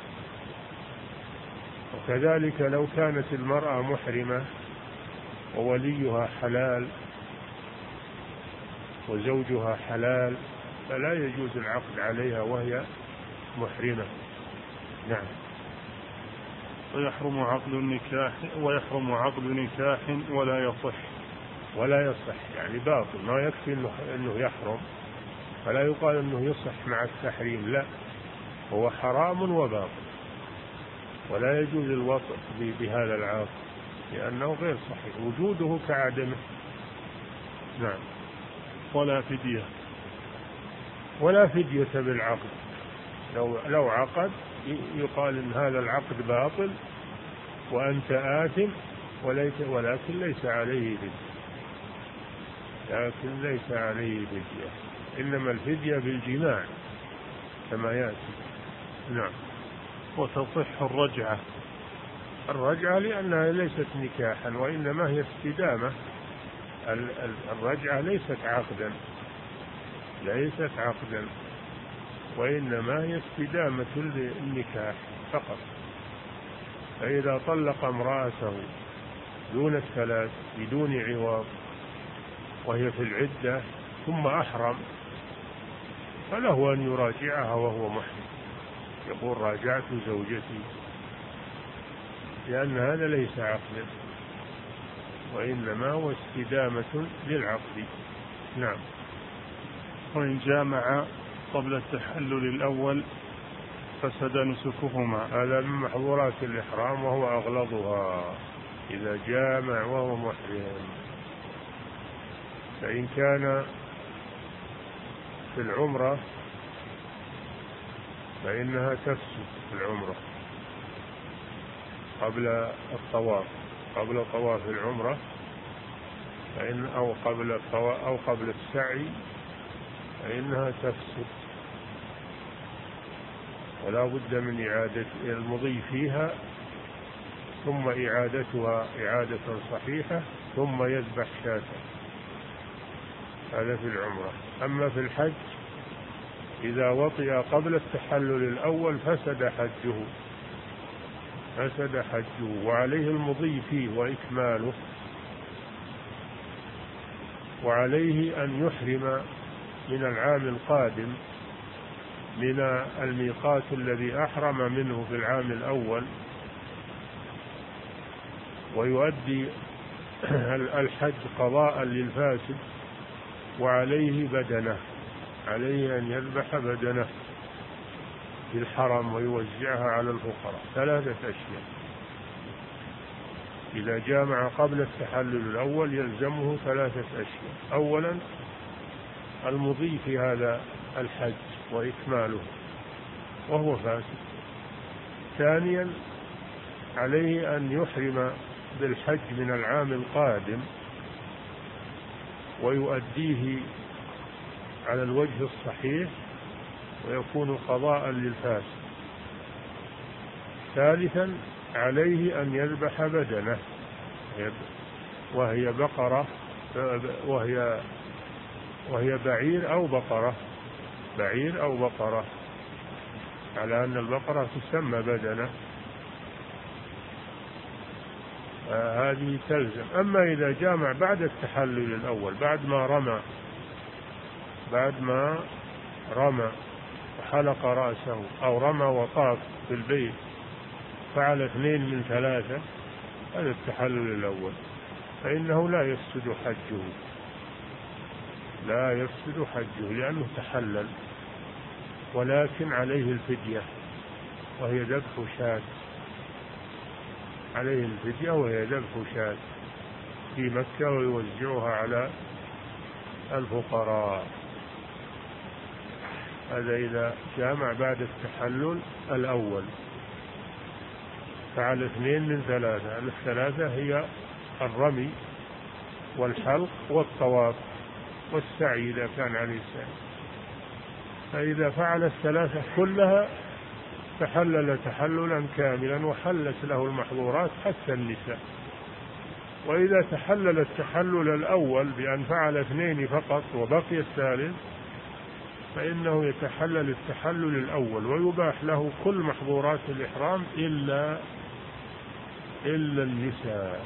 وكذلك لو كانت المرأة محرمة ووليها حلال وزوجها حلال فلا يجوز العقد عليها وهي محرمة. نعم. ويحرم عقد النكاح ويحرم عقد نكاح ولا يصح، ولا يصح يعني باطل، ما يكفي أنه يحرم، فلا يقال أنه يصح مع التحريم، لا، هو حرام وباطل، ولا يجوز الوطء بهذا العقد لأنه غير صحيح، وجوده كعدمه. نعم. ولا فدية، ولا فدية بالعقد، لو لو عقد يقال إن هذا العقد باطل وأنت آثم، ولكن ليس عليه فدية، لكن ليس عليه فدية، إنما الفدية بالجماع كما يأتي. نعم. وتصح الرجعة، الرجعة لأنها ليست نكاحا وإنما هي استدامة، الرجعة ليست عقدا ليست عقدا وإنما هي استدامة للنكاح فقط. فإذا طلق امرأته دون الثلاث بدون عوض وهي في العدة ثم أحرم فله أن يراجعها وهو محرم، يقول راجعت زوجتي، لأن هذا ليس عقدا وإنما هو استدامة للعقد. نعم. وإن جامع قبل التحلل الأول فسد نسكهما. هذا من محظورات الإحرام وهو أغلظها، إذا جامع وهو محرم. فإن كان في العمرة فإنها تفسد في العمرة قبل الطواف قبل طواف العمرة فإن أو قبل الطواف أو قبل السعي فإنها تفسد، ولا بد من إعادة المضي فيها ثم إعادتها إعادة صحيحة ثم يذبح شاة. هذا في العمرة. أما في الحج إذا وطئ قبل التحلل الأول فسد حجه فسد حجه وعليه المضي فيه وإكماله، وعليه أن يحرم من العام القادم من الميقات الذي أحرم منه في العام الأول، ويؤدي الحج قضاء للفاسد، وعليه بدنه عليه أن يذبح بدنه في الحرم ويوزعها على الفقراء. ثلاثة أشياء. إذا جامع قبل التحلل الأول يلزمه ثلاثة أشياء: أولا المضي في هذا الحج وإكماله وهو فاسد. ثانيا عليه أن يحرم بالحج من العام القادم ويؤديه على الوجه الصحيح ويكون قضاء للفاسد. ثالثا عليه أن يذبح بدنه وهي بقرة وهي وهي بعير أو بقرة بعير أو بقرة على أن البقرة تسمى بدنه، هذه تلزم. أما إذا جامع بعد التحلل الأول بعد ما رمى بعد ما رمى وحلق رأسه أو رمى وطاف في البيت فعل اثنين من ثلاثة، هذا التحلل الأول، فإنه لا يفسد حجه لا يفسد حجه لأنه تحلل، ولكن عليه الفدية وهي ذبح شاة عليه الفدية وهي ذبح شاة في مكة ويوزعها على الفقراء. هذا إذا جامع بعد التحلل الأول فعل اثنين من ثلاثة. الثلاثة هي الرمي والحلق والطواف والسعي إذا كان عليه سعي. فإذا فعل الثلاثة كلها تحلل تحللا كاملا وحلت له المحظورات حتى النساء. وإذا تحلل التحلل الأول بأن فعل اثنين فقط وبقي الثالث فإنه يتحلل التحلل الأول ويباح له كل محظورات الإحرام إلا إلا النساء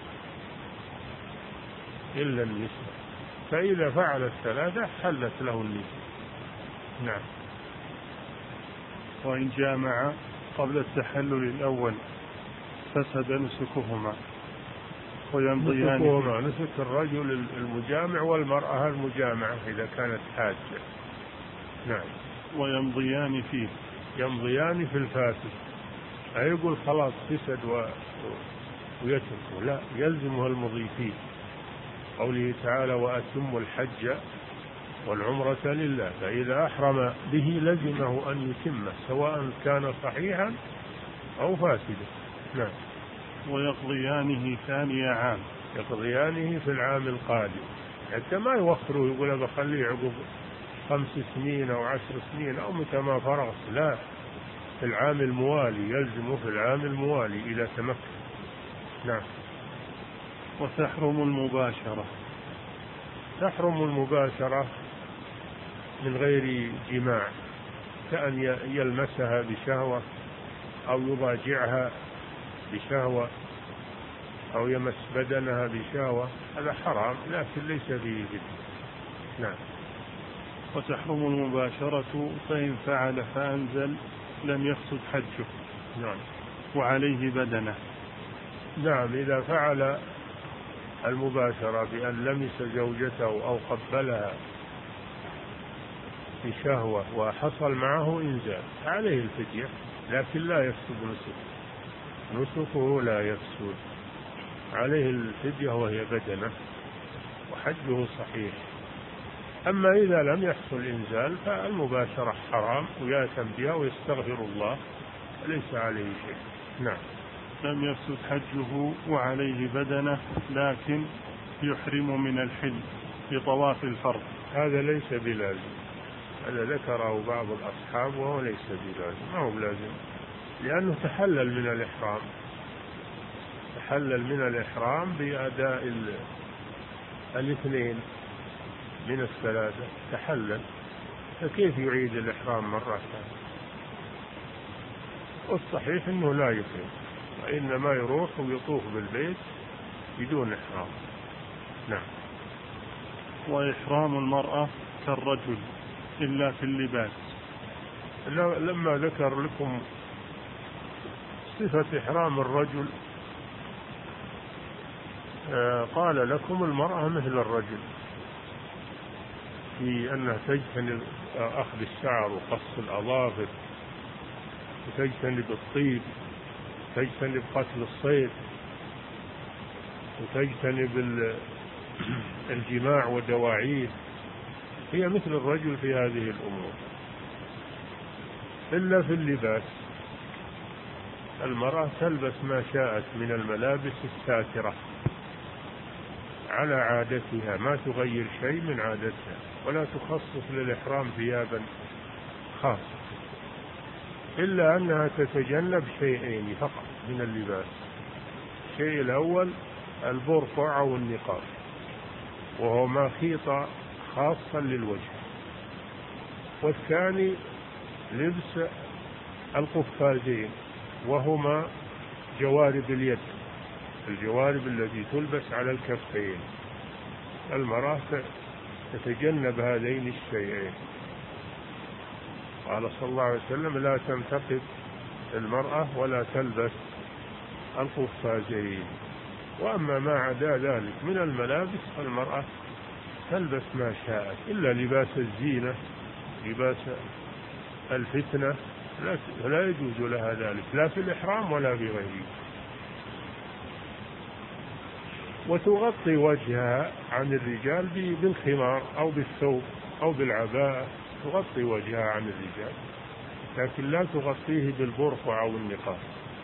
إلا النساء فإذا فعل الثلاثة حلت له النساء. نعم. وإن جامع قبل التحلل الأول فسد نسكهما ويمضيان نسكهما نسك الرجل المجامع والمرأة المجامعة إذا كانت حاجة. نعم. ويمضيان فيه يمضيان في الفاسد، لا يقول خلاص فسد و... ويتركه، لا، يلزمه المضي فيه. قوله تعالى وأتم الحج والعمرة لله، فإذا أحرم به لزمه أن يتمه سواء كان صحيحا أو فاسدا. نعم. ويقضيانه ثاني عام يقضيانه في العام القادم حتى ما يوخروا يقول بخليه عقب خمس سنين أو عشر سنين أو متى ما فرغت، لا، في العام الموالي يلزمه في العام الموالي إذا تمكن. نعم. وتحرم المباشرة تحرم المباشرة من غير جماع، كأن يلمسها بشهوة أو يضاجعها بشهوة أو يمس بدنها بشهوة، هذا حرام لكن ليس فيه فتنة. نعم. وتحرم المباشرة فإن فعل فأنزل لم يفسد حجه. نعم. وعليه بدنه. نعم، إذا فعل المباشرة بأن لمس زوجته أو قبلها بشهوة وحصل معه إنزال عليه الفدية، لكن لا يفسد نسكه، نسكه لا يفسد، عليه الفدية وهي بدنه وحجه صحيح. أما إذا لم يحصل إنزال فالمباشرة حرام ويأثم بها ويستغفر الله ليس عليه شيء. نعم. لم يفسد حجه وعليه بدنه، لكن يحرم من الحل بطواف الفرض. هذا ليس بلازم، هذا ذكره بعض الأصحاب وهو ليس بلازم، ما هو بلازم، لأنه تحلل من الإحرام، تحلل من الإحرام بأداء الاثنين من الثلاثة، تحلل، فكيف يعيد الإحرام مرة ثانية؟ والصحيح أنه لا يحرم، وإنما يروح ويطوف بالبيت بدون إحرام. نعم. وإحرام المرأة كالرجل إلا في اللباس. لما ذكر لكم صفة إحرام الرجل قال لكم المرأة مثل الرجل في أنها تجتنب أخذ الشعر وقص الأظافر، وتجتنب الطيب، تجتنب قتل الصيد، وتجتنب الجماع ودواعيه، هي مثل الرجل في هذه الأمور إلا في اللباس. المرأة تلبس ما شاءت من الملابس الساترة على عادتها، ما تغير شيء من عادتها، ولا تخصص للإحرام ثيابا خاصة، إلا أنها تتجنب شيئين فقط من اللباس. الشيء الأول البرقع أو النقاب، وهو مخيط خاصا للوجه. والثاني لبس القفازين، وهما جوارب اليد، الجوارب التي تلبس على الكفين. المرأة تتجنب هذين الشيئين. قال صلى الله عليه وسلم لا تنتقب المرأة ولا تلبس القفازين. وأما ما عدا ذلك من الملابس فالمرأة تلبس ما شاءت، إلا لباس الزينة، لباس الفتنة لا يجوز لها ذلك، لا في الإحرام ولا في غيره. وتغطي وجهها عن الرجال بالخمار أو بالثوب أو بالعباءة، تغطي وجهها عن الرجال، لكن لا تغطيه بالبرقع أو النقاب.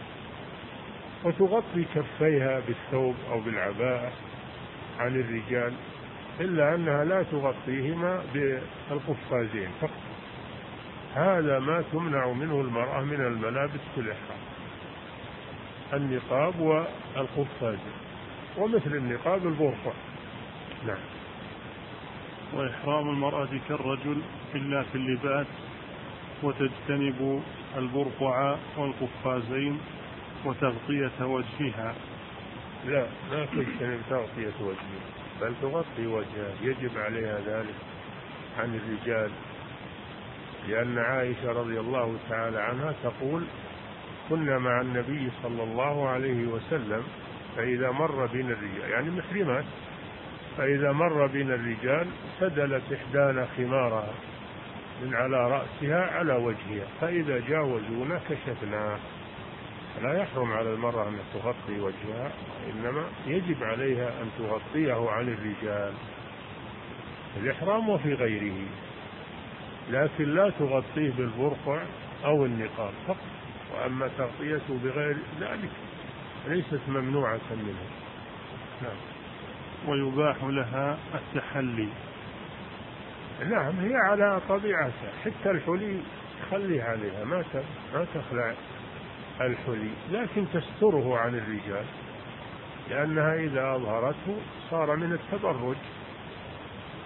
وتغطي كفيها بالثوب أو بالعباءة عن الرجال، إلا أنها لا تغطيهما بالقفازين فقط. هذا ما تمنع منه المرأة من الملابس في الإحرام، النقاب والقفازين، ومثل النقاب البرقع. نعم. وإحرام المرأة كالرجل إلا في اللباس، وتجتنب البرقع والقفازين وتغطية وجهها. لا، لا تجتنب تغطية وجهها، بل تغطي وجهها، يجب عليها ذلك عن الرجال، لأن عائشة رضي الله تعالى عنها تقول كنا مع النبي صلى الله عليه وسلم فإذا مر بنا الرجال، يعني محرمات، فإذا مر بنا الرجال سدلت إحدانا خمارها من على رأسها على وجهها، فإذا جاوزونا كشفناه. لا يحرم على المرأة أن تغطي وجهها، إنما يجب عليها أن تغطيه عن الرجال في الإحرام وفي غيره، لكن لا تغطيه بالبرقع أو النقاب فقط. وأما تغطيته بغير ذلك ليست ممنوعة منه. نعم. ويباح لها التحلي. نعم، هي على طبيعتها، حتى الحلي خلي عليها، ما ما تخلع الحلي، لكن تستره عن الرجال، لأنها إذا أظهرته صار من التبرج،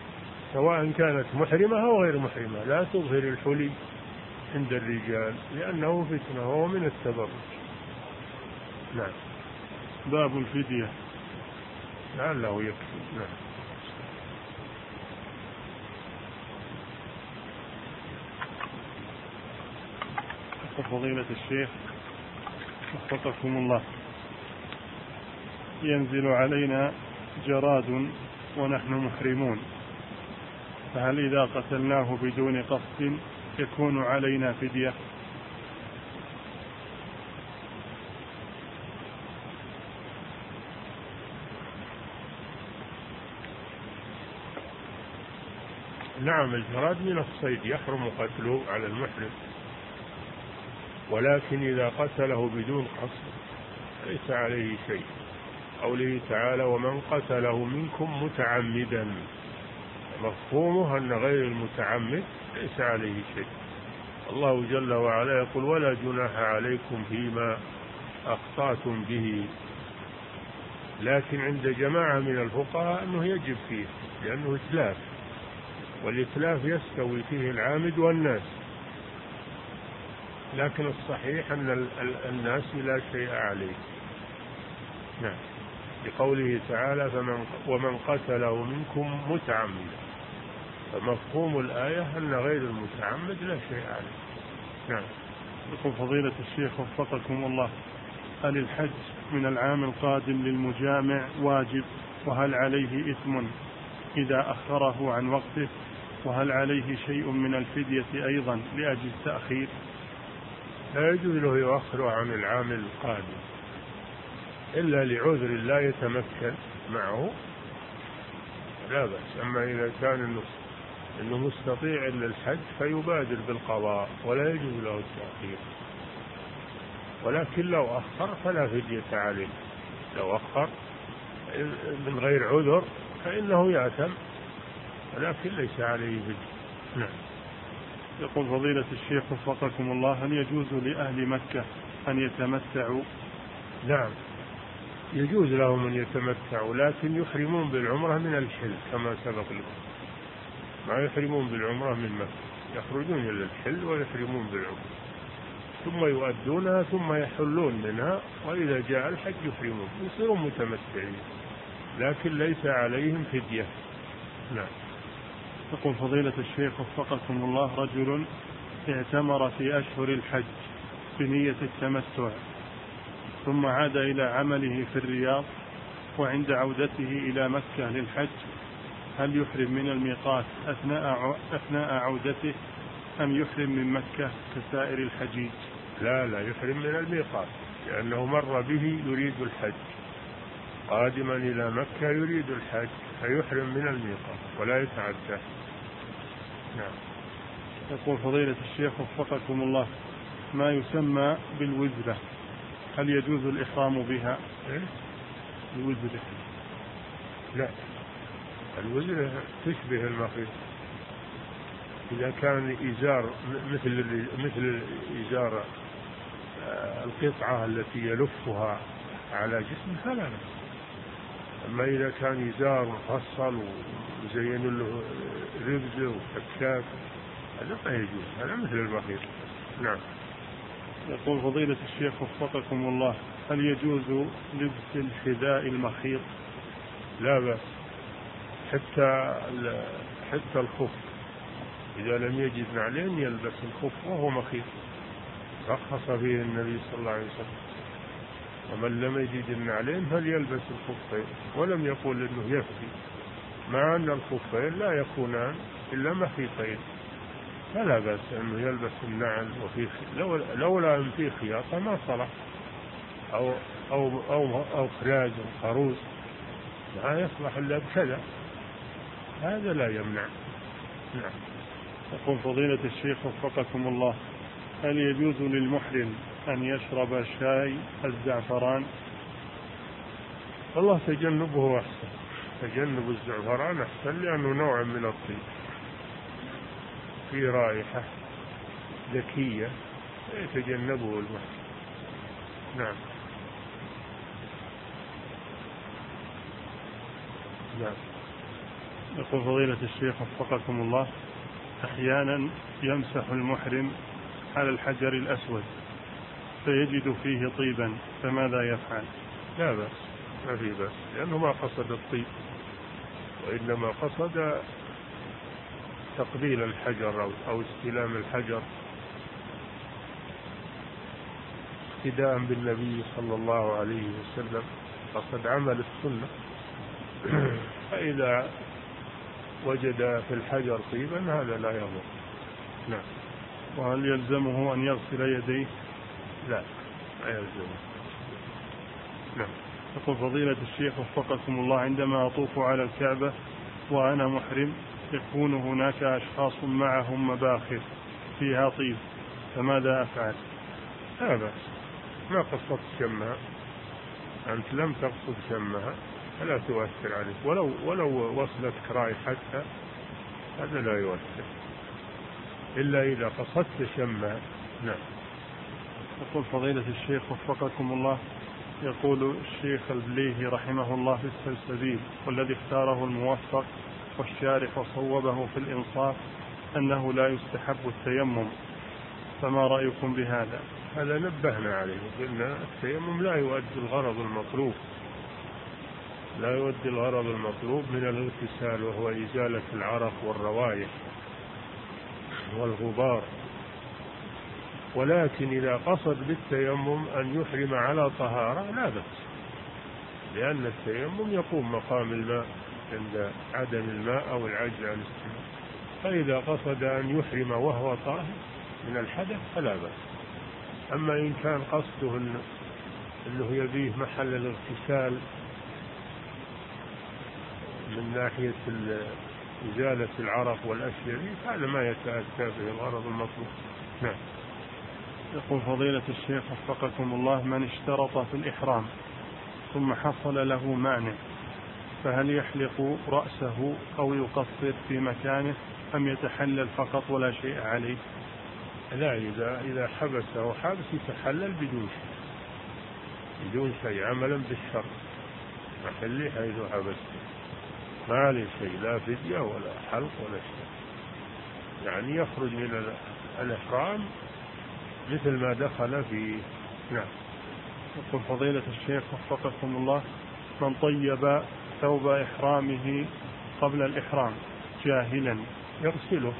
سواء كانت محرمة أو غير محرمة، لا تظهر الحلي عند الرجال لأنه فتنة وهو من التبرج. نعم. باب الفدية. لعله يكفي. نعم. فضيلة الشيخ وفقكم الله، ينزل علينا جراد ونحن محرمون، فهل إذا قتلناه بدون قصد يكون علينا فدية؟ نعم، الجراد من الصيد يحرم قتله على المحرم، ولكن إذا قتله بدون قصد ليس عليه شيء. قوله تعالى: ومن قتله منكم متعمدا، مفهومه أن غير المتعمد ليس عليه شيء. الله جل وعلا يقول: ولا جناح عليكم فيما أخطأتم به، لكن عند جماعة من الفقهاء أنه يجب فيه لأنه إتلاف، والإتلاف يستوي فيه العامد والناس، لكن الصحيح أن الناس لا شيء عليه. نعم. لقوله تعالى: فمن ومن قتله منكم متعمدا، فمفهوم الآية أن غير المتعمد لا شيء عليه. نعم. يقول فضيلة الشيخ وفقكم الله: هل الحج من العام القادم للمجامع واجب؟ وهل عليه إثم إذا أخره عن وقته؟ وهل عليه شيء من الفدية أيضا لأجل التأخير؟ لا يجوز له يؤخر عن العام القادم إلا لعذر لا يتمكن معه، لا بأس. أما إذا كان إنه مستطيع إلا الحج فيبادر بالقضاء ولا يجوز له التأخير، ولكن لو أخر فلا فدية عليه. لو أخر من غير عذر فإنه يأثم، ولكن ليس عليه فدية. نعم. يقول فضيلة الشيخ وفقكم الله: هل يجوز لأهل مكة أن يتمتعوا؟ نعم، يجوز لهم أن يتمتعوا، لكن يحرمون بالعمرة من الحل كما سبق لكم، ما يحرمون بالعمرة من مكة، يخرجون إلى الحل ويحرمون بالعمرة ثم يؤدونها ثم يحلون منها، وإذا جاء الحج يحرمون، يصيرون متمتعين، لكن ليس عليهم فدية. نعم. يقول فضيلة الشيخ وفقكم الله: رجل اعتمر في أشهر الحج بنية التمتع، ثم عاد إلى عمله في الرياض، وعند عودته إلى مكة للحج هل يحرم من الميقات أثناء أثناء عودته أم يحرم من مكة كسائر الحجيج؟ لا لا يحرم من الميقات، لأنه مر به يريد الحج، قادما إلى مكة يريد الحج، فيحرم من الميقات ولا يتعدى. نعم. يقول فضيلة الشيخ وفقكم الله: ما يسمى بالوزرة هل يجوز الإحرام بها؟ إيه؟ الوزرة. لا، الوزرة تشبه المخيط، إذا كان إزار مثل مثل إزار القطعة التي يلفها على جسمه فلا بأس. أما إذا كان إزار مفصل وزين له ربزه وفكاك هذا ما يجوز، هذا مثل المخيط. نعم. يقول فضيلة الشيخ وفقكم الله: هل يجوز لبس الحذاء المخيط؟ لا بأس، حتى حتى الخف إذا لم يجد نعلين يلبس الخف وهو مخيط، رخص فيه النبي صلى الله عليه وسلم: ومن لم يجد النعلين فليلبس الخفين، ولم يقول إنه يكفي، مع أن الخفين لا يكونان إلا مخيطين، فلا بأس أنه يلبس النعل. وفي لولا أن فيه خياطة ما صلح، أو أو أو أو خراج خروج ما يصلح إلا بكذا، هذا لا يمنع. نعم. يقول فضيلة الشيخ وفقكم الله: هل يجوز للمحرم أن يشرب شاي الزعفران؟ والله تجنبه أحسن، تجنب الزعفران أحسن، لأنه نوع من الطيب في رائحة ذكية يتجنبه المحرم. نعم. نعم. يقول فضيلة الشيخ وفقكم الله: أحيانا يمسح المحرم على الحجر الأسود فيجد فيه طيبا، فماذا يفعل؟ لا بأس، ما في بأس، لأنه ما قصد الطيب، وإنما قصد تقبيل الحجر أو استلام الحجر اقتداء بالنبي صلى الله عليه وسلم، قصد عمل السنة. فإذا وجد في الحجر طيبا هذا لا يضر. نعم. وهل يلزمه أن يغسل يديه؟ لا، لا يلزمه. نعم. يقول فضيلة الشيخ وفقكم الله: عندما أطوف على الكعبة وأنا محرم يكون هناك أشخاص معهم مباخر فيها طيب، فماذا أفعل؟ لا بأس، ما قصدت شمها، أنت لم تقصد شمها فلا تؤثر عليك، ولو ولو وصلتك رائحتها هذا لا يؤثر، إلا إذا قصدت شمها. نعم. يقول فضيلة الشيخ وفقكم الله: يقول الشيخ البليهي رحمه الله في السلسبيل، والذي اختاره الموفق والشارح وصوبه في الإنصاف، أنه لا يستحب التيمم، فما رأيكم بهذا؟ هذا نبهنا عليه، قلنا التيمم لا يؤدي الغرض المطلوب، لا يؤدي الغرض المطلوب من الاغتسال، وهو إزالة العرق والروائح والغبار. ولكن إذا قصد بالتيمم أن يحرم على طهارة لا بأس، لأن التيمم يقوم مقام الماء عند عدم الماء أو العجز عن الاستعمال. فإذا قصد أن يحرم وهو طاهر من الحدث فلا بأس. أما إن كان قصده أنه يبيه محل الاغتسال من ناحية إزالة العرق والأشياء هذا ما يتأتى به الغرض المطلوب. نعم. يقول فضيلة الشيخ وفقكم الله: من اشترط في الإحرام ثم حصل له مانع فهل يحلق رأسه أو يقصر في مكانه أم يتحلل فقط ولا شيء عليه؟ لا، إذا إذا حبسه حابس يتحلل بدون شيء، بدون شيء عملا بالشرط، محلي حيث حبسته ما عليه شيء، لا فدية ولا حلق ولا شيء، يعني يخرج من الإحرام مثل ما دخل فيه. نعم. يقول فضيلة الشيخ وفقكم الله: من طيب ثوب إحرامه قبل الإحرام جاهلا يغسله،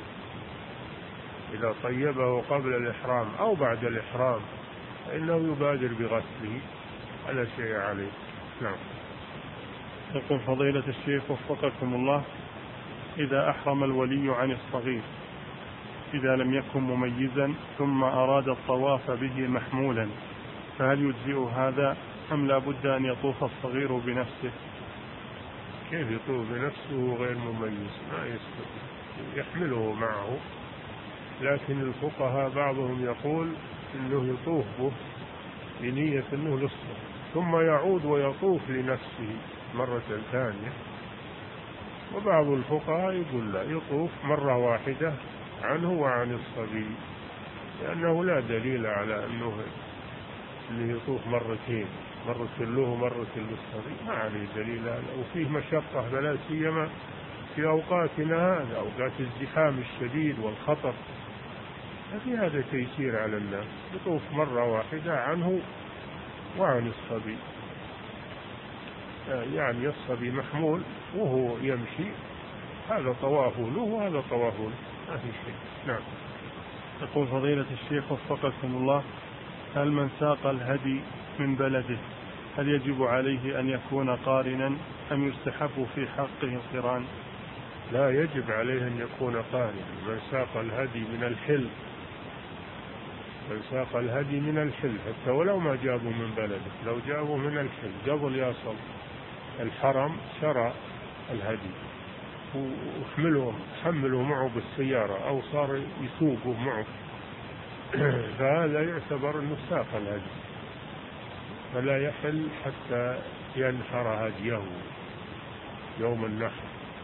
إذا طيبه قبل الإحرام أو بعد الإحرام فإنه يبادر بغسله، ولا شيء عليه. نعم. يقول فضيلة الشيخ وفقكم الله: إذا أحرم الولي عن الصغير إذا لم يكن مميزا ثم أراد الطواف به محمولا فهل يجزئ هذا أم لا بد أن يطوف الصغير بنفسه؟ كيف يطوف بنفسه غير مميز؟ ما يستطيع، يحمله معه، لكن الفقهاء بعضهم يقول إنه يطوف به بنية أنه للصغير ثم يعود ويطوف لنفسه مرة ثانية، وبعض الفقهاء يقول لا، يطوف مرة واحدة عنه وعن الصبي، لأنه لا دليل على أنه اللي يطوف مرتين، مرة له ومرة للصبي، ما عليه دليل هذا، وفيه مشقة بلا سيما في أوقاتنا هذا، أوقات الزحام الشديد والخطر، ففي هذا تيسير على الناس، يطوف مرة واحدة عنه وعن الصبي، يعني الصبي محمول وهو يمشي، هذا طوافه له وهذا طوافه له، ما في شيء. نعم. يقول فضيلة الشيخ وفقكم الله: هل من ساق الهدي من بلده هل يجب عليه أن يكون قارنا أم يستحب في حقه القران؟ لا، يجب عليه أن يكون قارنا. من ساق الهدي من الحل، من ساق الهدي من الحل حتى ولو ما جابوا من بلده، لو جابوا من الحل قبل يصل الحرم شرى الهدي وحمله حمله معه بالسيارة أو صار يسوقه معه، فهذا يعتبر أنه ساق الهدي، فلا يحل حتى ينحر هديه يوم النحر،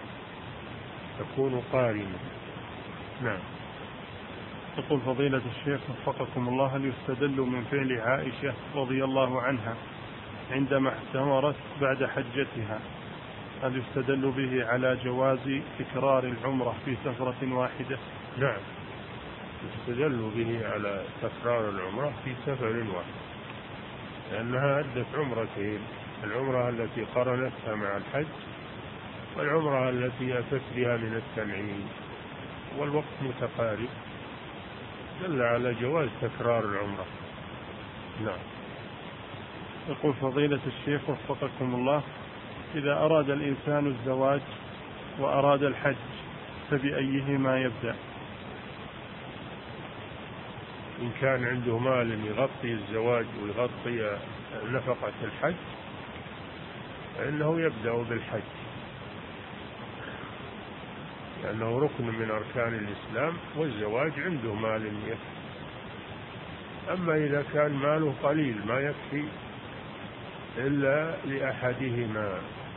تكون قارنة. نعم. يقول فضيلة الشيخ وفقكم الله: هل يستدل من فعل عائشة رضي الله عنها عندما اعتمرت بعد حجتها هل يستدل به على جواز تكرار العمرة في سفرة واحدة؟ نعم، يستدل به على تكرار العمرة في سفر واحد، لأنها أدت عمرتين، العمرة التي قرنتها مع الحج والعمرة التي أتت بها من التنعيم، والوقت متقارب، دل على جواز تكرار العمرة. نعم. يقول فضيلة الشيخ وفقكم الله: إذا أراد الإنسان الزواج وأراد الحج فبأيهما يبدأ؟ إن كان عنده مال يغطي الزواج ويغطي نفقة الحج فإنه يبدأ بالحج، لأنه ركن من أركان الإسلام، والزواج عنده مال يكفي. أما إذا كان ماله قليل ما يكفي إلا لأحدهما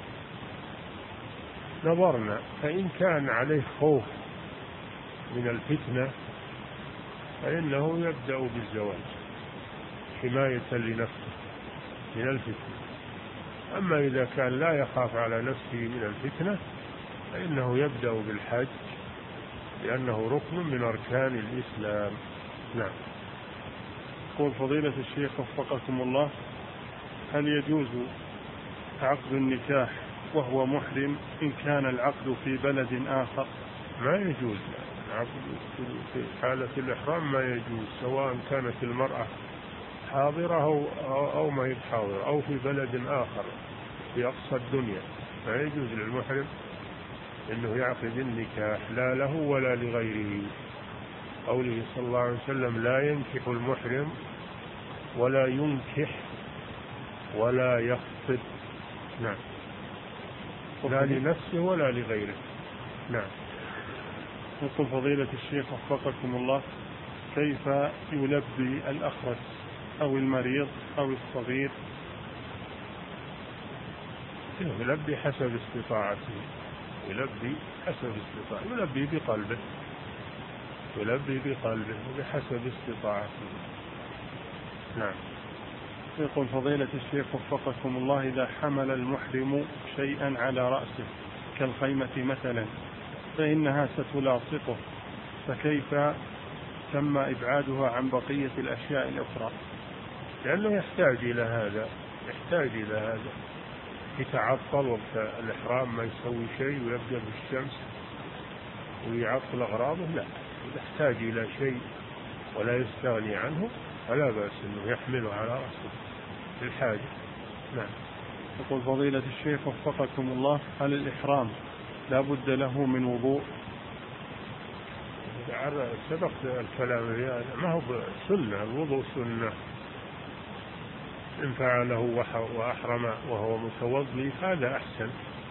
نظرنا، فإن كان عليه خوف من الفتنة فإنه يبدأ بالزواج حماية لنفسه من الفتنة. أما إذا كان لا يخاف على نفسه من الفتنة فإنه يبدأ بالحج، لأنه ركن من أركان الإسلام. نعم. يقول فضيلة الشيخ وفقكم الله: هل يجوز عقد النكاح وهو محرم إن كان العقد في بلد آخر؟ ما يجوز العقد في حالة الإحرام، ما يجوز، سواء كانت المرأة حاضرة أو, أو ما هي حاضرة أو في بلد آخر في أقصى الدنيا، ما يجوز للمحرم إنه يعقد النكاح لا له ولا لغيره. قوله صلى الله عليه وسلم: لا ينكح المحرم ولا ينكح ولا يخطب. نعم. لا لنفسه ولا لغيره. نعم. يقول فضيلة الشيخ وفقكم الله: كيف يلبي الأخرس أو المريض أو الصغير؟ يلبي حسب استطاعته، يلبي حسب استطاعته، يلبي بقلبه، يلبي بقلبه بحسب استطاعته. نعم. يقول فضيلة الشيخ وفقكم الله: إذا حمل المحرم شيئا على رأسه كالخيمة مثلا فإنها ستلاصقه، فكيف تم إبعادها عن بقية الأشياء الأخرى؟ لأنه يحتاج إلى هذا، يحتاج إلى هذا، يتعطل وقت الإحرام ما يسوي شيء ويبدأ بالشمس ويعطل أغراضه، لا، يحتاج إلى شيء ولا يستغني عنه فلا بأس أنه يحمله على رأسه للحاجة. نعم. يقول فضيلة الشيخ وفقكم الله: هل الإحرام لا بد له من وضوء؟ سبق الكلام هذا، ما هو سنة، الوضوء سنة، إن فعله وأحرم وهو متوضئ هذا أحسن،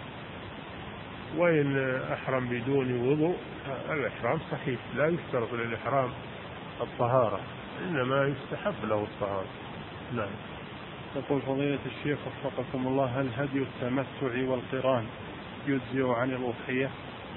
وإن أحرم بدون وضوء الإحرام صحيح، لا يشترط للإحرام الطهارة، إنما يستحب له الطهارة. نعم. يقول فضيلة الشيخ وفقكم الله: هل هدي التمتع والقران يجزئ عن الأضحية؟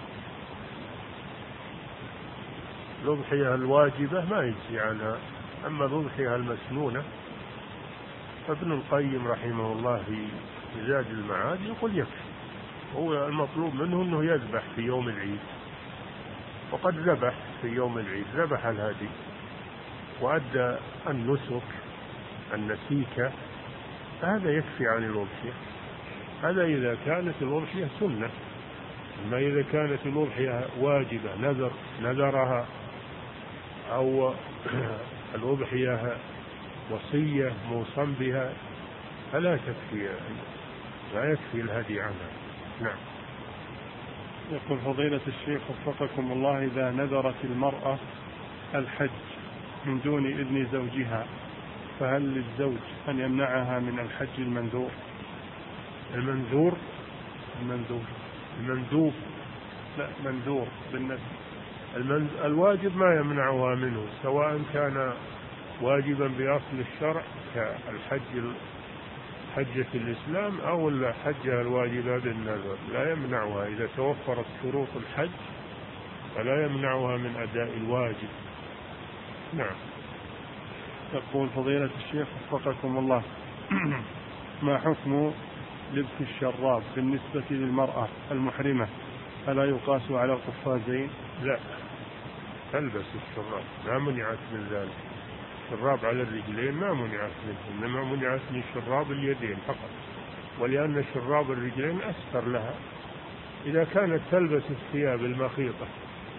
الأضحية الواجبة ما يجزي عنها، أما الأضحية المسنونة فابن القيم رحمه الله في زاد المعاد يقول يكفي، هو المطلوب منه أنه يذبح في يوم العيد، وقد ذبح في يوم العيد، ذبح الهدي وأدى النسك النسيكة، فهذا يكفي عن الأضحية. هذا إذا كانت الأضحية سنة، أما إذا كانت الأضحية واجبة نذر نذرها أو الأضحية وصية موصى بها فلا تكفي، لا يكفي الهدي عنها. نعم. يقول فضيلة الشيخ وفقكم الله: إذا نذرت المرأة الحج من دون إذن زوجها فهل للزوج أن يمنعها من الحج المنذور؟ المنذور المنذور المندوب لا منذور بالنسبة المنذ... الواجب ما يمنعها منه، سواء كان واجبا بأصل الشرع كالحج حجة الإسلام أو الحجة الواجبة بالنذر، لا يمنعها إذا توفرت شروط الحج، فلا يمنعها من أداء الواجب. نعم. يقول فضيلة الشيخ وفقكم الله: ما حكم لبس الشراب بالنسبة للمرأة المحرمة ألا يقاس على القفازين؟ لا، تلبس الشراب، ما منعت من ذلك. الشراب على الرجلين ما منعت منه، إنما منعت من شراب اليدين فقط، ولأن شراب الرجلين أستر لها. إذا كانت تلبس الثياب المخيطة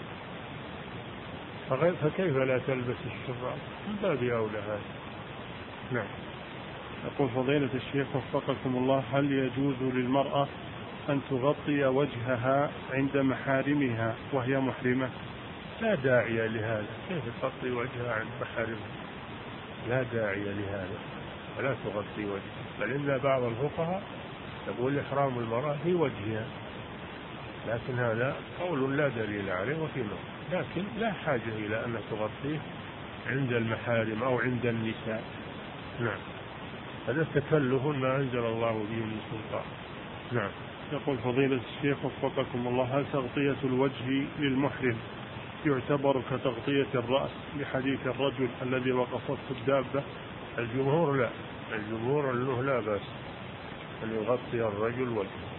فكيف لا تلبس الشراب؟ من باب أولى هذا. نعم. يقول فضيلة الشيخ وفقكم الله: هل يجوز للمرأة أن تغطي وجهها عند محارمها وهي محرمة؟ لا داعي لهذا. كيف تغطي وجهها عند محارمها؟ لا داعي لهذا، فلا تغطي وجهها. بل إن بعض الفقهاء يقول إحرام المرأة في وجهها، لكن هذا قول لا دليل عليه وفي نظر. لكن لا حاجة إلى أن تغطيه عند المحارم أو عند النساء. نعم، هذا تكلف ما أنزل الله به من سلطان. نعم. يقول فضيلة الشيخ وفقكم الله: هل تغطية الوجه للمحرم يعتبر كتغطية الرأس لحديث الرجل الذي وقفته الدابة؟ الجمهور لا، الجمهور أنه لا بأس أن يغطي الرجل وجهه،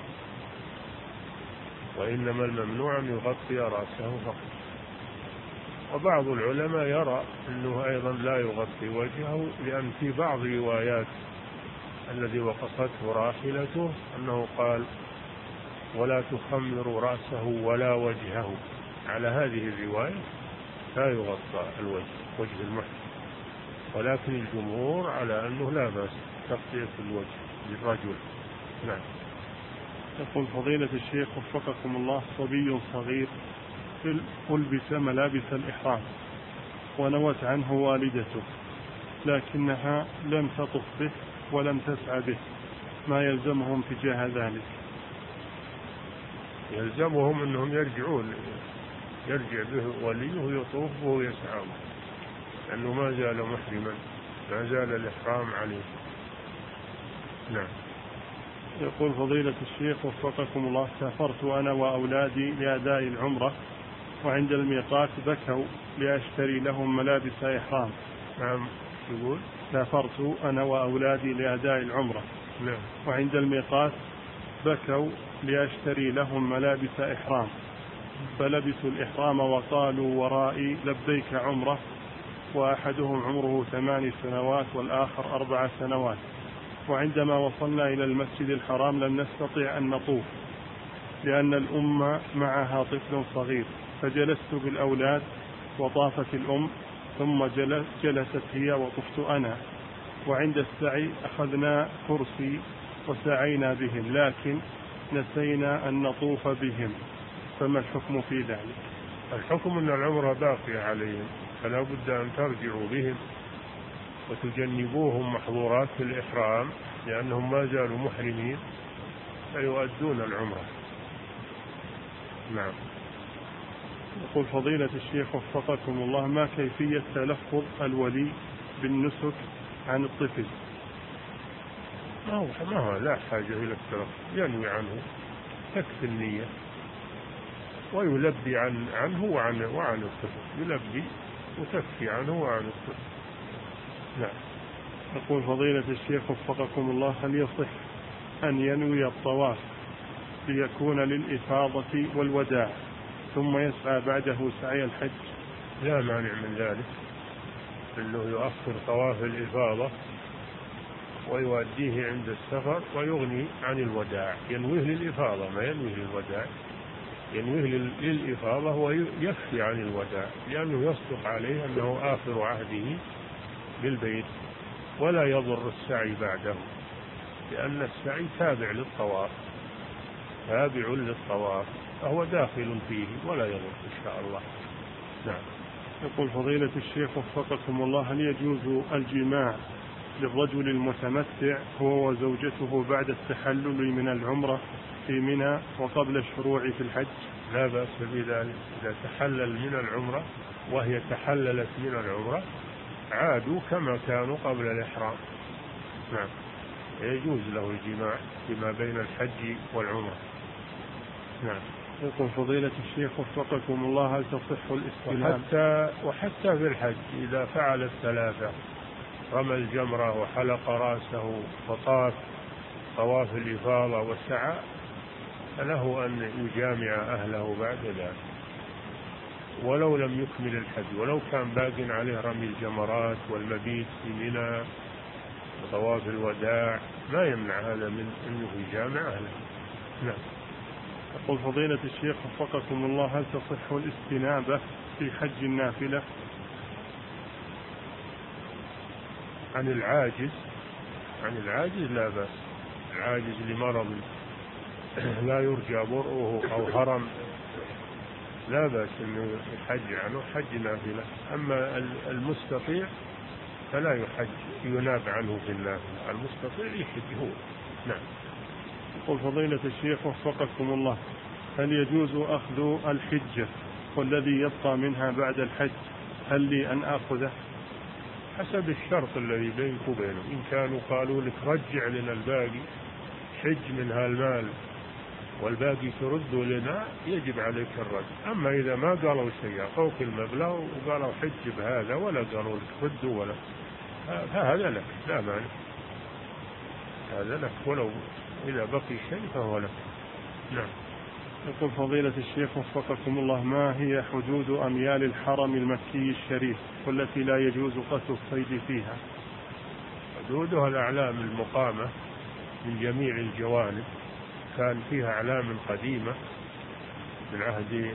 وإنما الممنوع أن يغطي رأسه فقط. وبعض العلماء يرى أنه أيضا لا يغطي وجهه، لأن في بعض روايات الذي وقفته راحلته أنه قال: ولا تخمر رأسه ولا وجهه. على هذه الرواية لا يغطى الوجه، وجه المحرم، ولكن الجمهور على أنه لا بأس تغطية الوجه للرجل. نعم. يقول فضيلة الشيخ وفقكم الله: صبي صغير ألبس ملابس الإحرام ونوت عنه والدته لكنها لم تطف به ولم تسعى به، ما يلزمهم تجاه ذلك؟ يلزمهم أنهم يرجعون، يرجع به وليه ويطوف ويسعى، لأنه ما زال محرما، ما زال الإحرام عليه. نعم. يقول فضيلة الشيخ وفقكم الله: سافرت أنا وأولادي لأداء العمرة، وعند الميقات بكوا لأشتري لهم ملابس إحرام. نعم. يقول: سافرت أنا وأولادي لأداء العمرة. نعم. وعند الميقات بكوا لأشتري لهم ملابس إحرام، فلبسوا الإحرام وقالوا ورائي لبيك عمرة، وأحدهم عمره ثمان سنوات والآخر أربع سنوات. وعندما وصلنا إلى المسجد الحرام لم نستطع أن نطوف لأن الأم معها طفل صغير، فجلست بالأولاد وطافت الأم، ثم جلست هي وطفت أنا، وعند السعي أخذنا كرسي وسعينا بهم، لكن نسينا أن نطوف بهم، فما الحكم في ذلك؟ الحكم أن العمرة باقية عليهم، فلا بد أن ترجعوا بهم وتجنبوهم محظورات الإحرام، لأنهم ما زالوا محرمين فيؤدون العمرة. نعم. يقول فضيلة الشيخ وفقكم الله: ما كيفية تلفظ الولي بالنسك عن الطفل؟ ما هو ما هو لا حاجة إلى التلفظ، ينوي عنه، تكفي النية، ويلبي عن عنه وعن وعن الطفل، يلبي وتكفي عنه وعن الطفل. نعم. يقول فضيلة الشيخ وفقكم الله: هل يصح أن ينوي الطواف ليكون للإفاضة والوداع ثم يسعى بعده سعي الحج؟ لا مانع من ذلك، أنه يؤخر طواف الإفاضة ويؤديه عند السفر ويغني عن الوداع، ينويه للإفاضة ما ينويه للوداع، ينويه للإفاضة ويكفي عن الوداع، لأنه يصدق عليه أنه آخر عهده بالبيت، ولا يضر السعي بعده، لأن السعي تابع للطواف، تابع للطواف، فهو داخل فيه ولا يضر إن شاء الله. نعم. يقول فضيلة الشيخ وفقكم الله: هل يجوز الجماع للرجل المتمتع هو وزوجته بعد التحلل من العمرة في منى وقبل الشروع في الحج؟ لا بأس بذلك، إذا تحلل من العمرة وهي تحللت من العمرة عادوا كما كانوا قبل الإحرام. نعم. يجوز له الجماع فيما بين الحج والعمرة. نعم. يقول فضيلة الشيخ وفقكم الله: هل تصح الاستلام وحتى, وحتى في الحج إذا فعل الثلاثة، رمى الجمرة وحلق رأسه وطاف طواف الإفاضة والسعى فله أن يجامع أهله بعد ذلك ولو لم يكمل الحج، ولو كان باق عليه رمي الجمرات والمبيت في منى وطواف الوداع ما يمنع هذا من أنه يجامع أهله. نعم. يقول فضيلة الشيخ وفقكم الله، هل تصح الاستنابة في حج النافلة؟ عن العاجز عن العاجز لا بأس، العاجز لمرض لا يرجى برؤه أو هرم لا بأس أنه يحج عنه حج نافلة. أما المستطيع فلا يحج يناب عنه في النافلة، المستطيع يحج هو. نعم. يقول فضيلة الشيخ وفقكم الله، هل يجوز أخذ الحجة والذي يبقى منها بعد الحج هل لي أن آخذه؟ حسب الشرط الذي بينك وبينه، إن كانوا قالوا لك رجع لنا الباقي حج من هالمال والباقي ترد لنا يجب عليك الرد. أما إذا ما قالوا شيء أعطوك المبلغ وقالوا حج بهذا ولا قالوا لك رد ولا فهذا لك لا مانع، هذا لك ولو إذا بقي شيء فهو لك. نعم. يقول فضيلة الشيخ وفقكم الله، ما هي حدود أميال الحرم المكي الشريف والتي لا يجوز قتل الصيد فيها؟ حدودها الأعلام المقامة من جميع الجوانب، كان فيها أعلام قديمة من عهد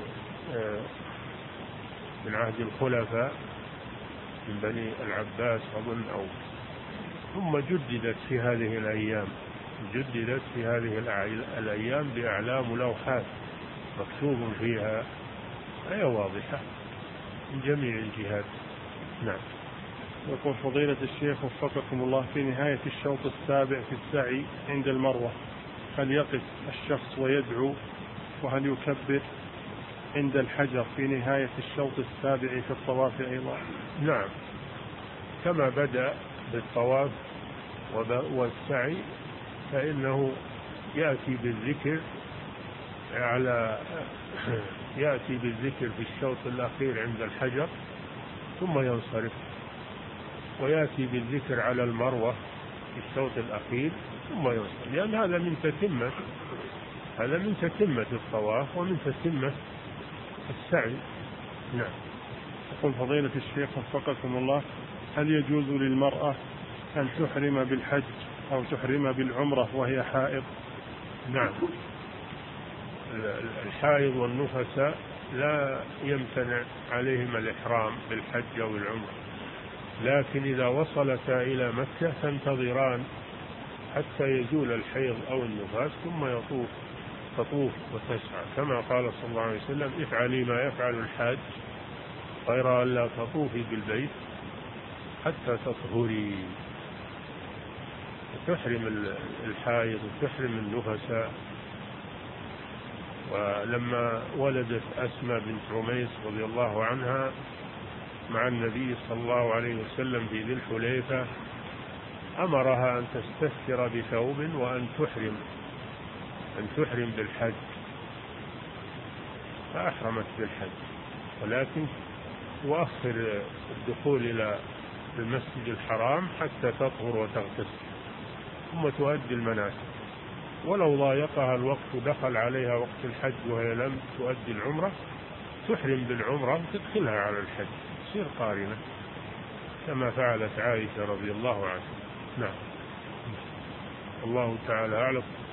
من عهد الخلفاء من بني العباس أظن، أو ثم جددت في هذه الأيام جددت في هذه الأيام بأعلام لوحات مكتوب فيها هي واضحة من جميع الجهات. نعم. يقول فضيلة الشيخ وفقكم الله، في نهاية الشوط السابع في السعي عند المروة هل يقف الشخص ويدعو، وهل يكبر عند الحجر في نهاية الشوط السابع في الطواف أيضا؟ نعم، كما بدأ بالطواف والسعي فإنه يأتي بالذكر على يأتي بالذكر في الشوط الأخير عند الحجر ثم ينصرف، ويأتي بالذكر على المروة في الشوط الأخير ثم ينصرف، لأن هذا من تتمة هذا من تتمة الطواف ومن تتمة السعي. نعم. يقول فضيلة الشيخ وفقكم الله، هل يجوز للمرأة أن تحرم بالحج أو تحرم بالعمرة وهي حائض؟ نعم، الحائض والنفساء لا يمتنع عليهم الإحرام بالحج أو العمرة، لكن إذا وصلتا إلى مكة تنتظران حتى يزول الحيض أو النفاس ثم يطوف تطوف وتسعى، كما قال صلى الله عليه وسلم افعلي ما يفعل الحاج غير أن لا تطوفي بالبيت حتى تطهري. تحرم الحائض وتحرم النفساء. ولما ولدت أسماء بنت عميس رضي الله عنها مع النبي صلى الله عليه وسلم في ذي الحليفة أمرها أن تستثر بثوب وأن تحرم أن تحرم بالحج، فأحرمت بالحج، ولكن تؤخر الدخول إلى المسجد الحرام حتى تطهر وتغتسل ثم تؤدي المناسك. ولو ضايقها الوقت ودخل عليها وقت الحج وهي لم تؤدي العمرة تحرم بالعمرة وتدخلها على الحج تصير قارنة كما فعلت عائشة رضي الله عنها. نعم. الله تعالى أعلم.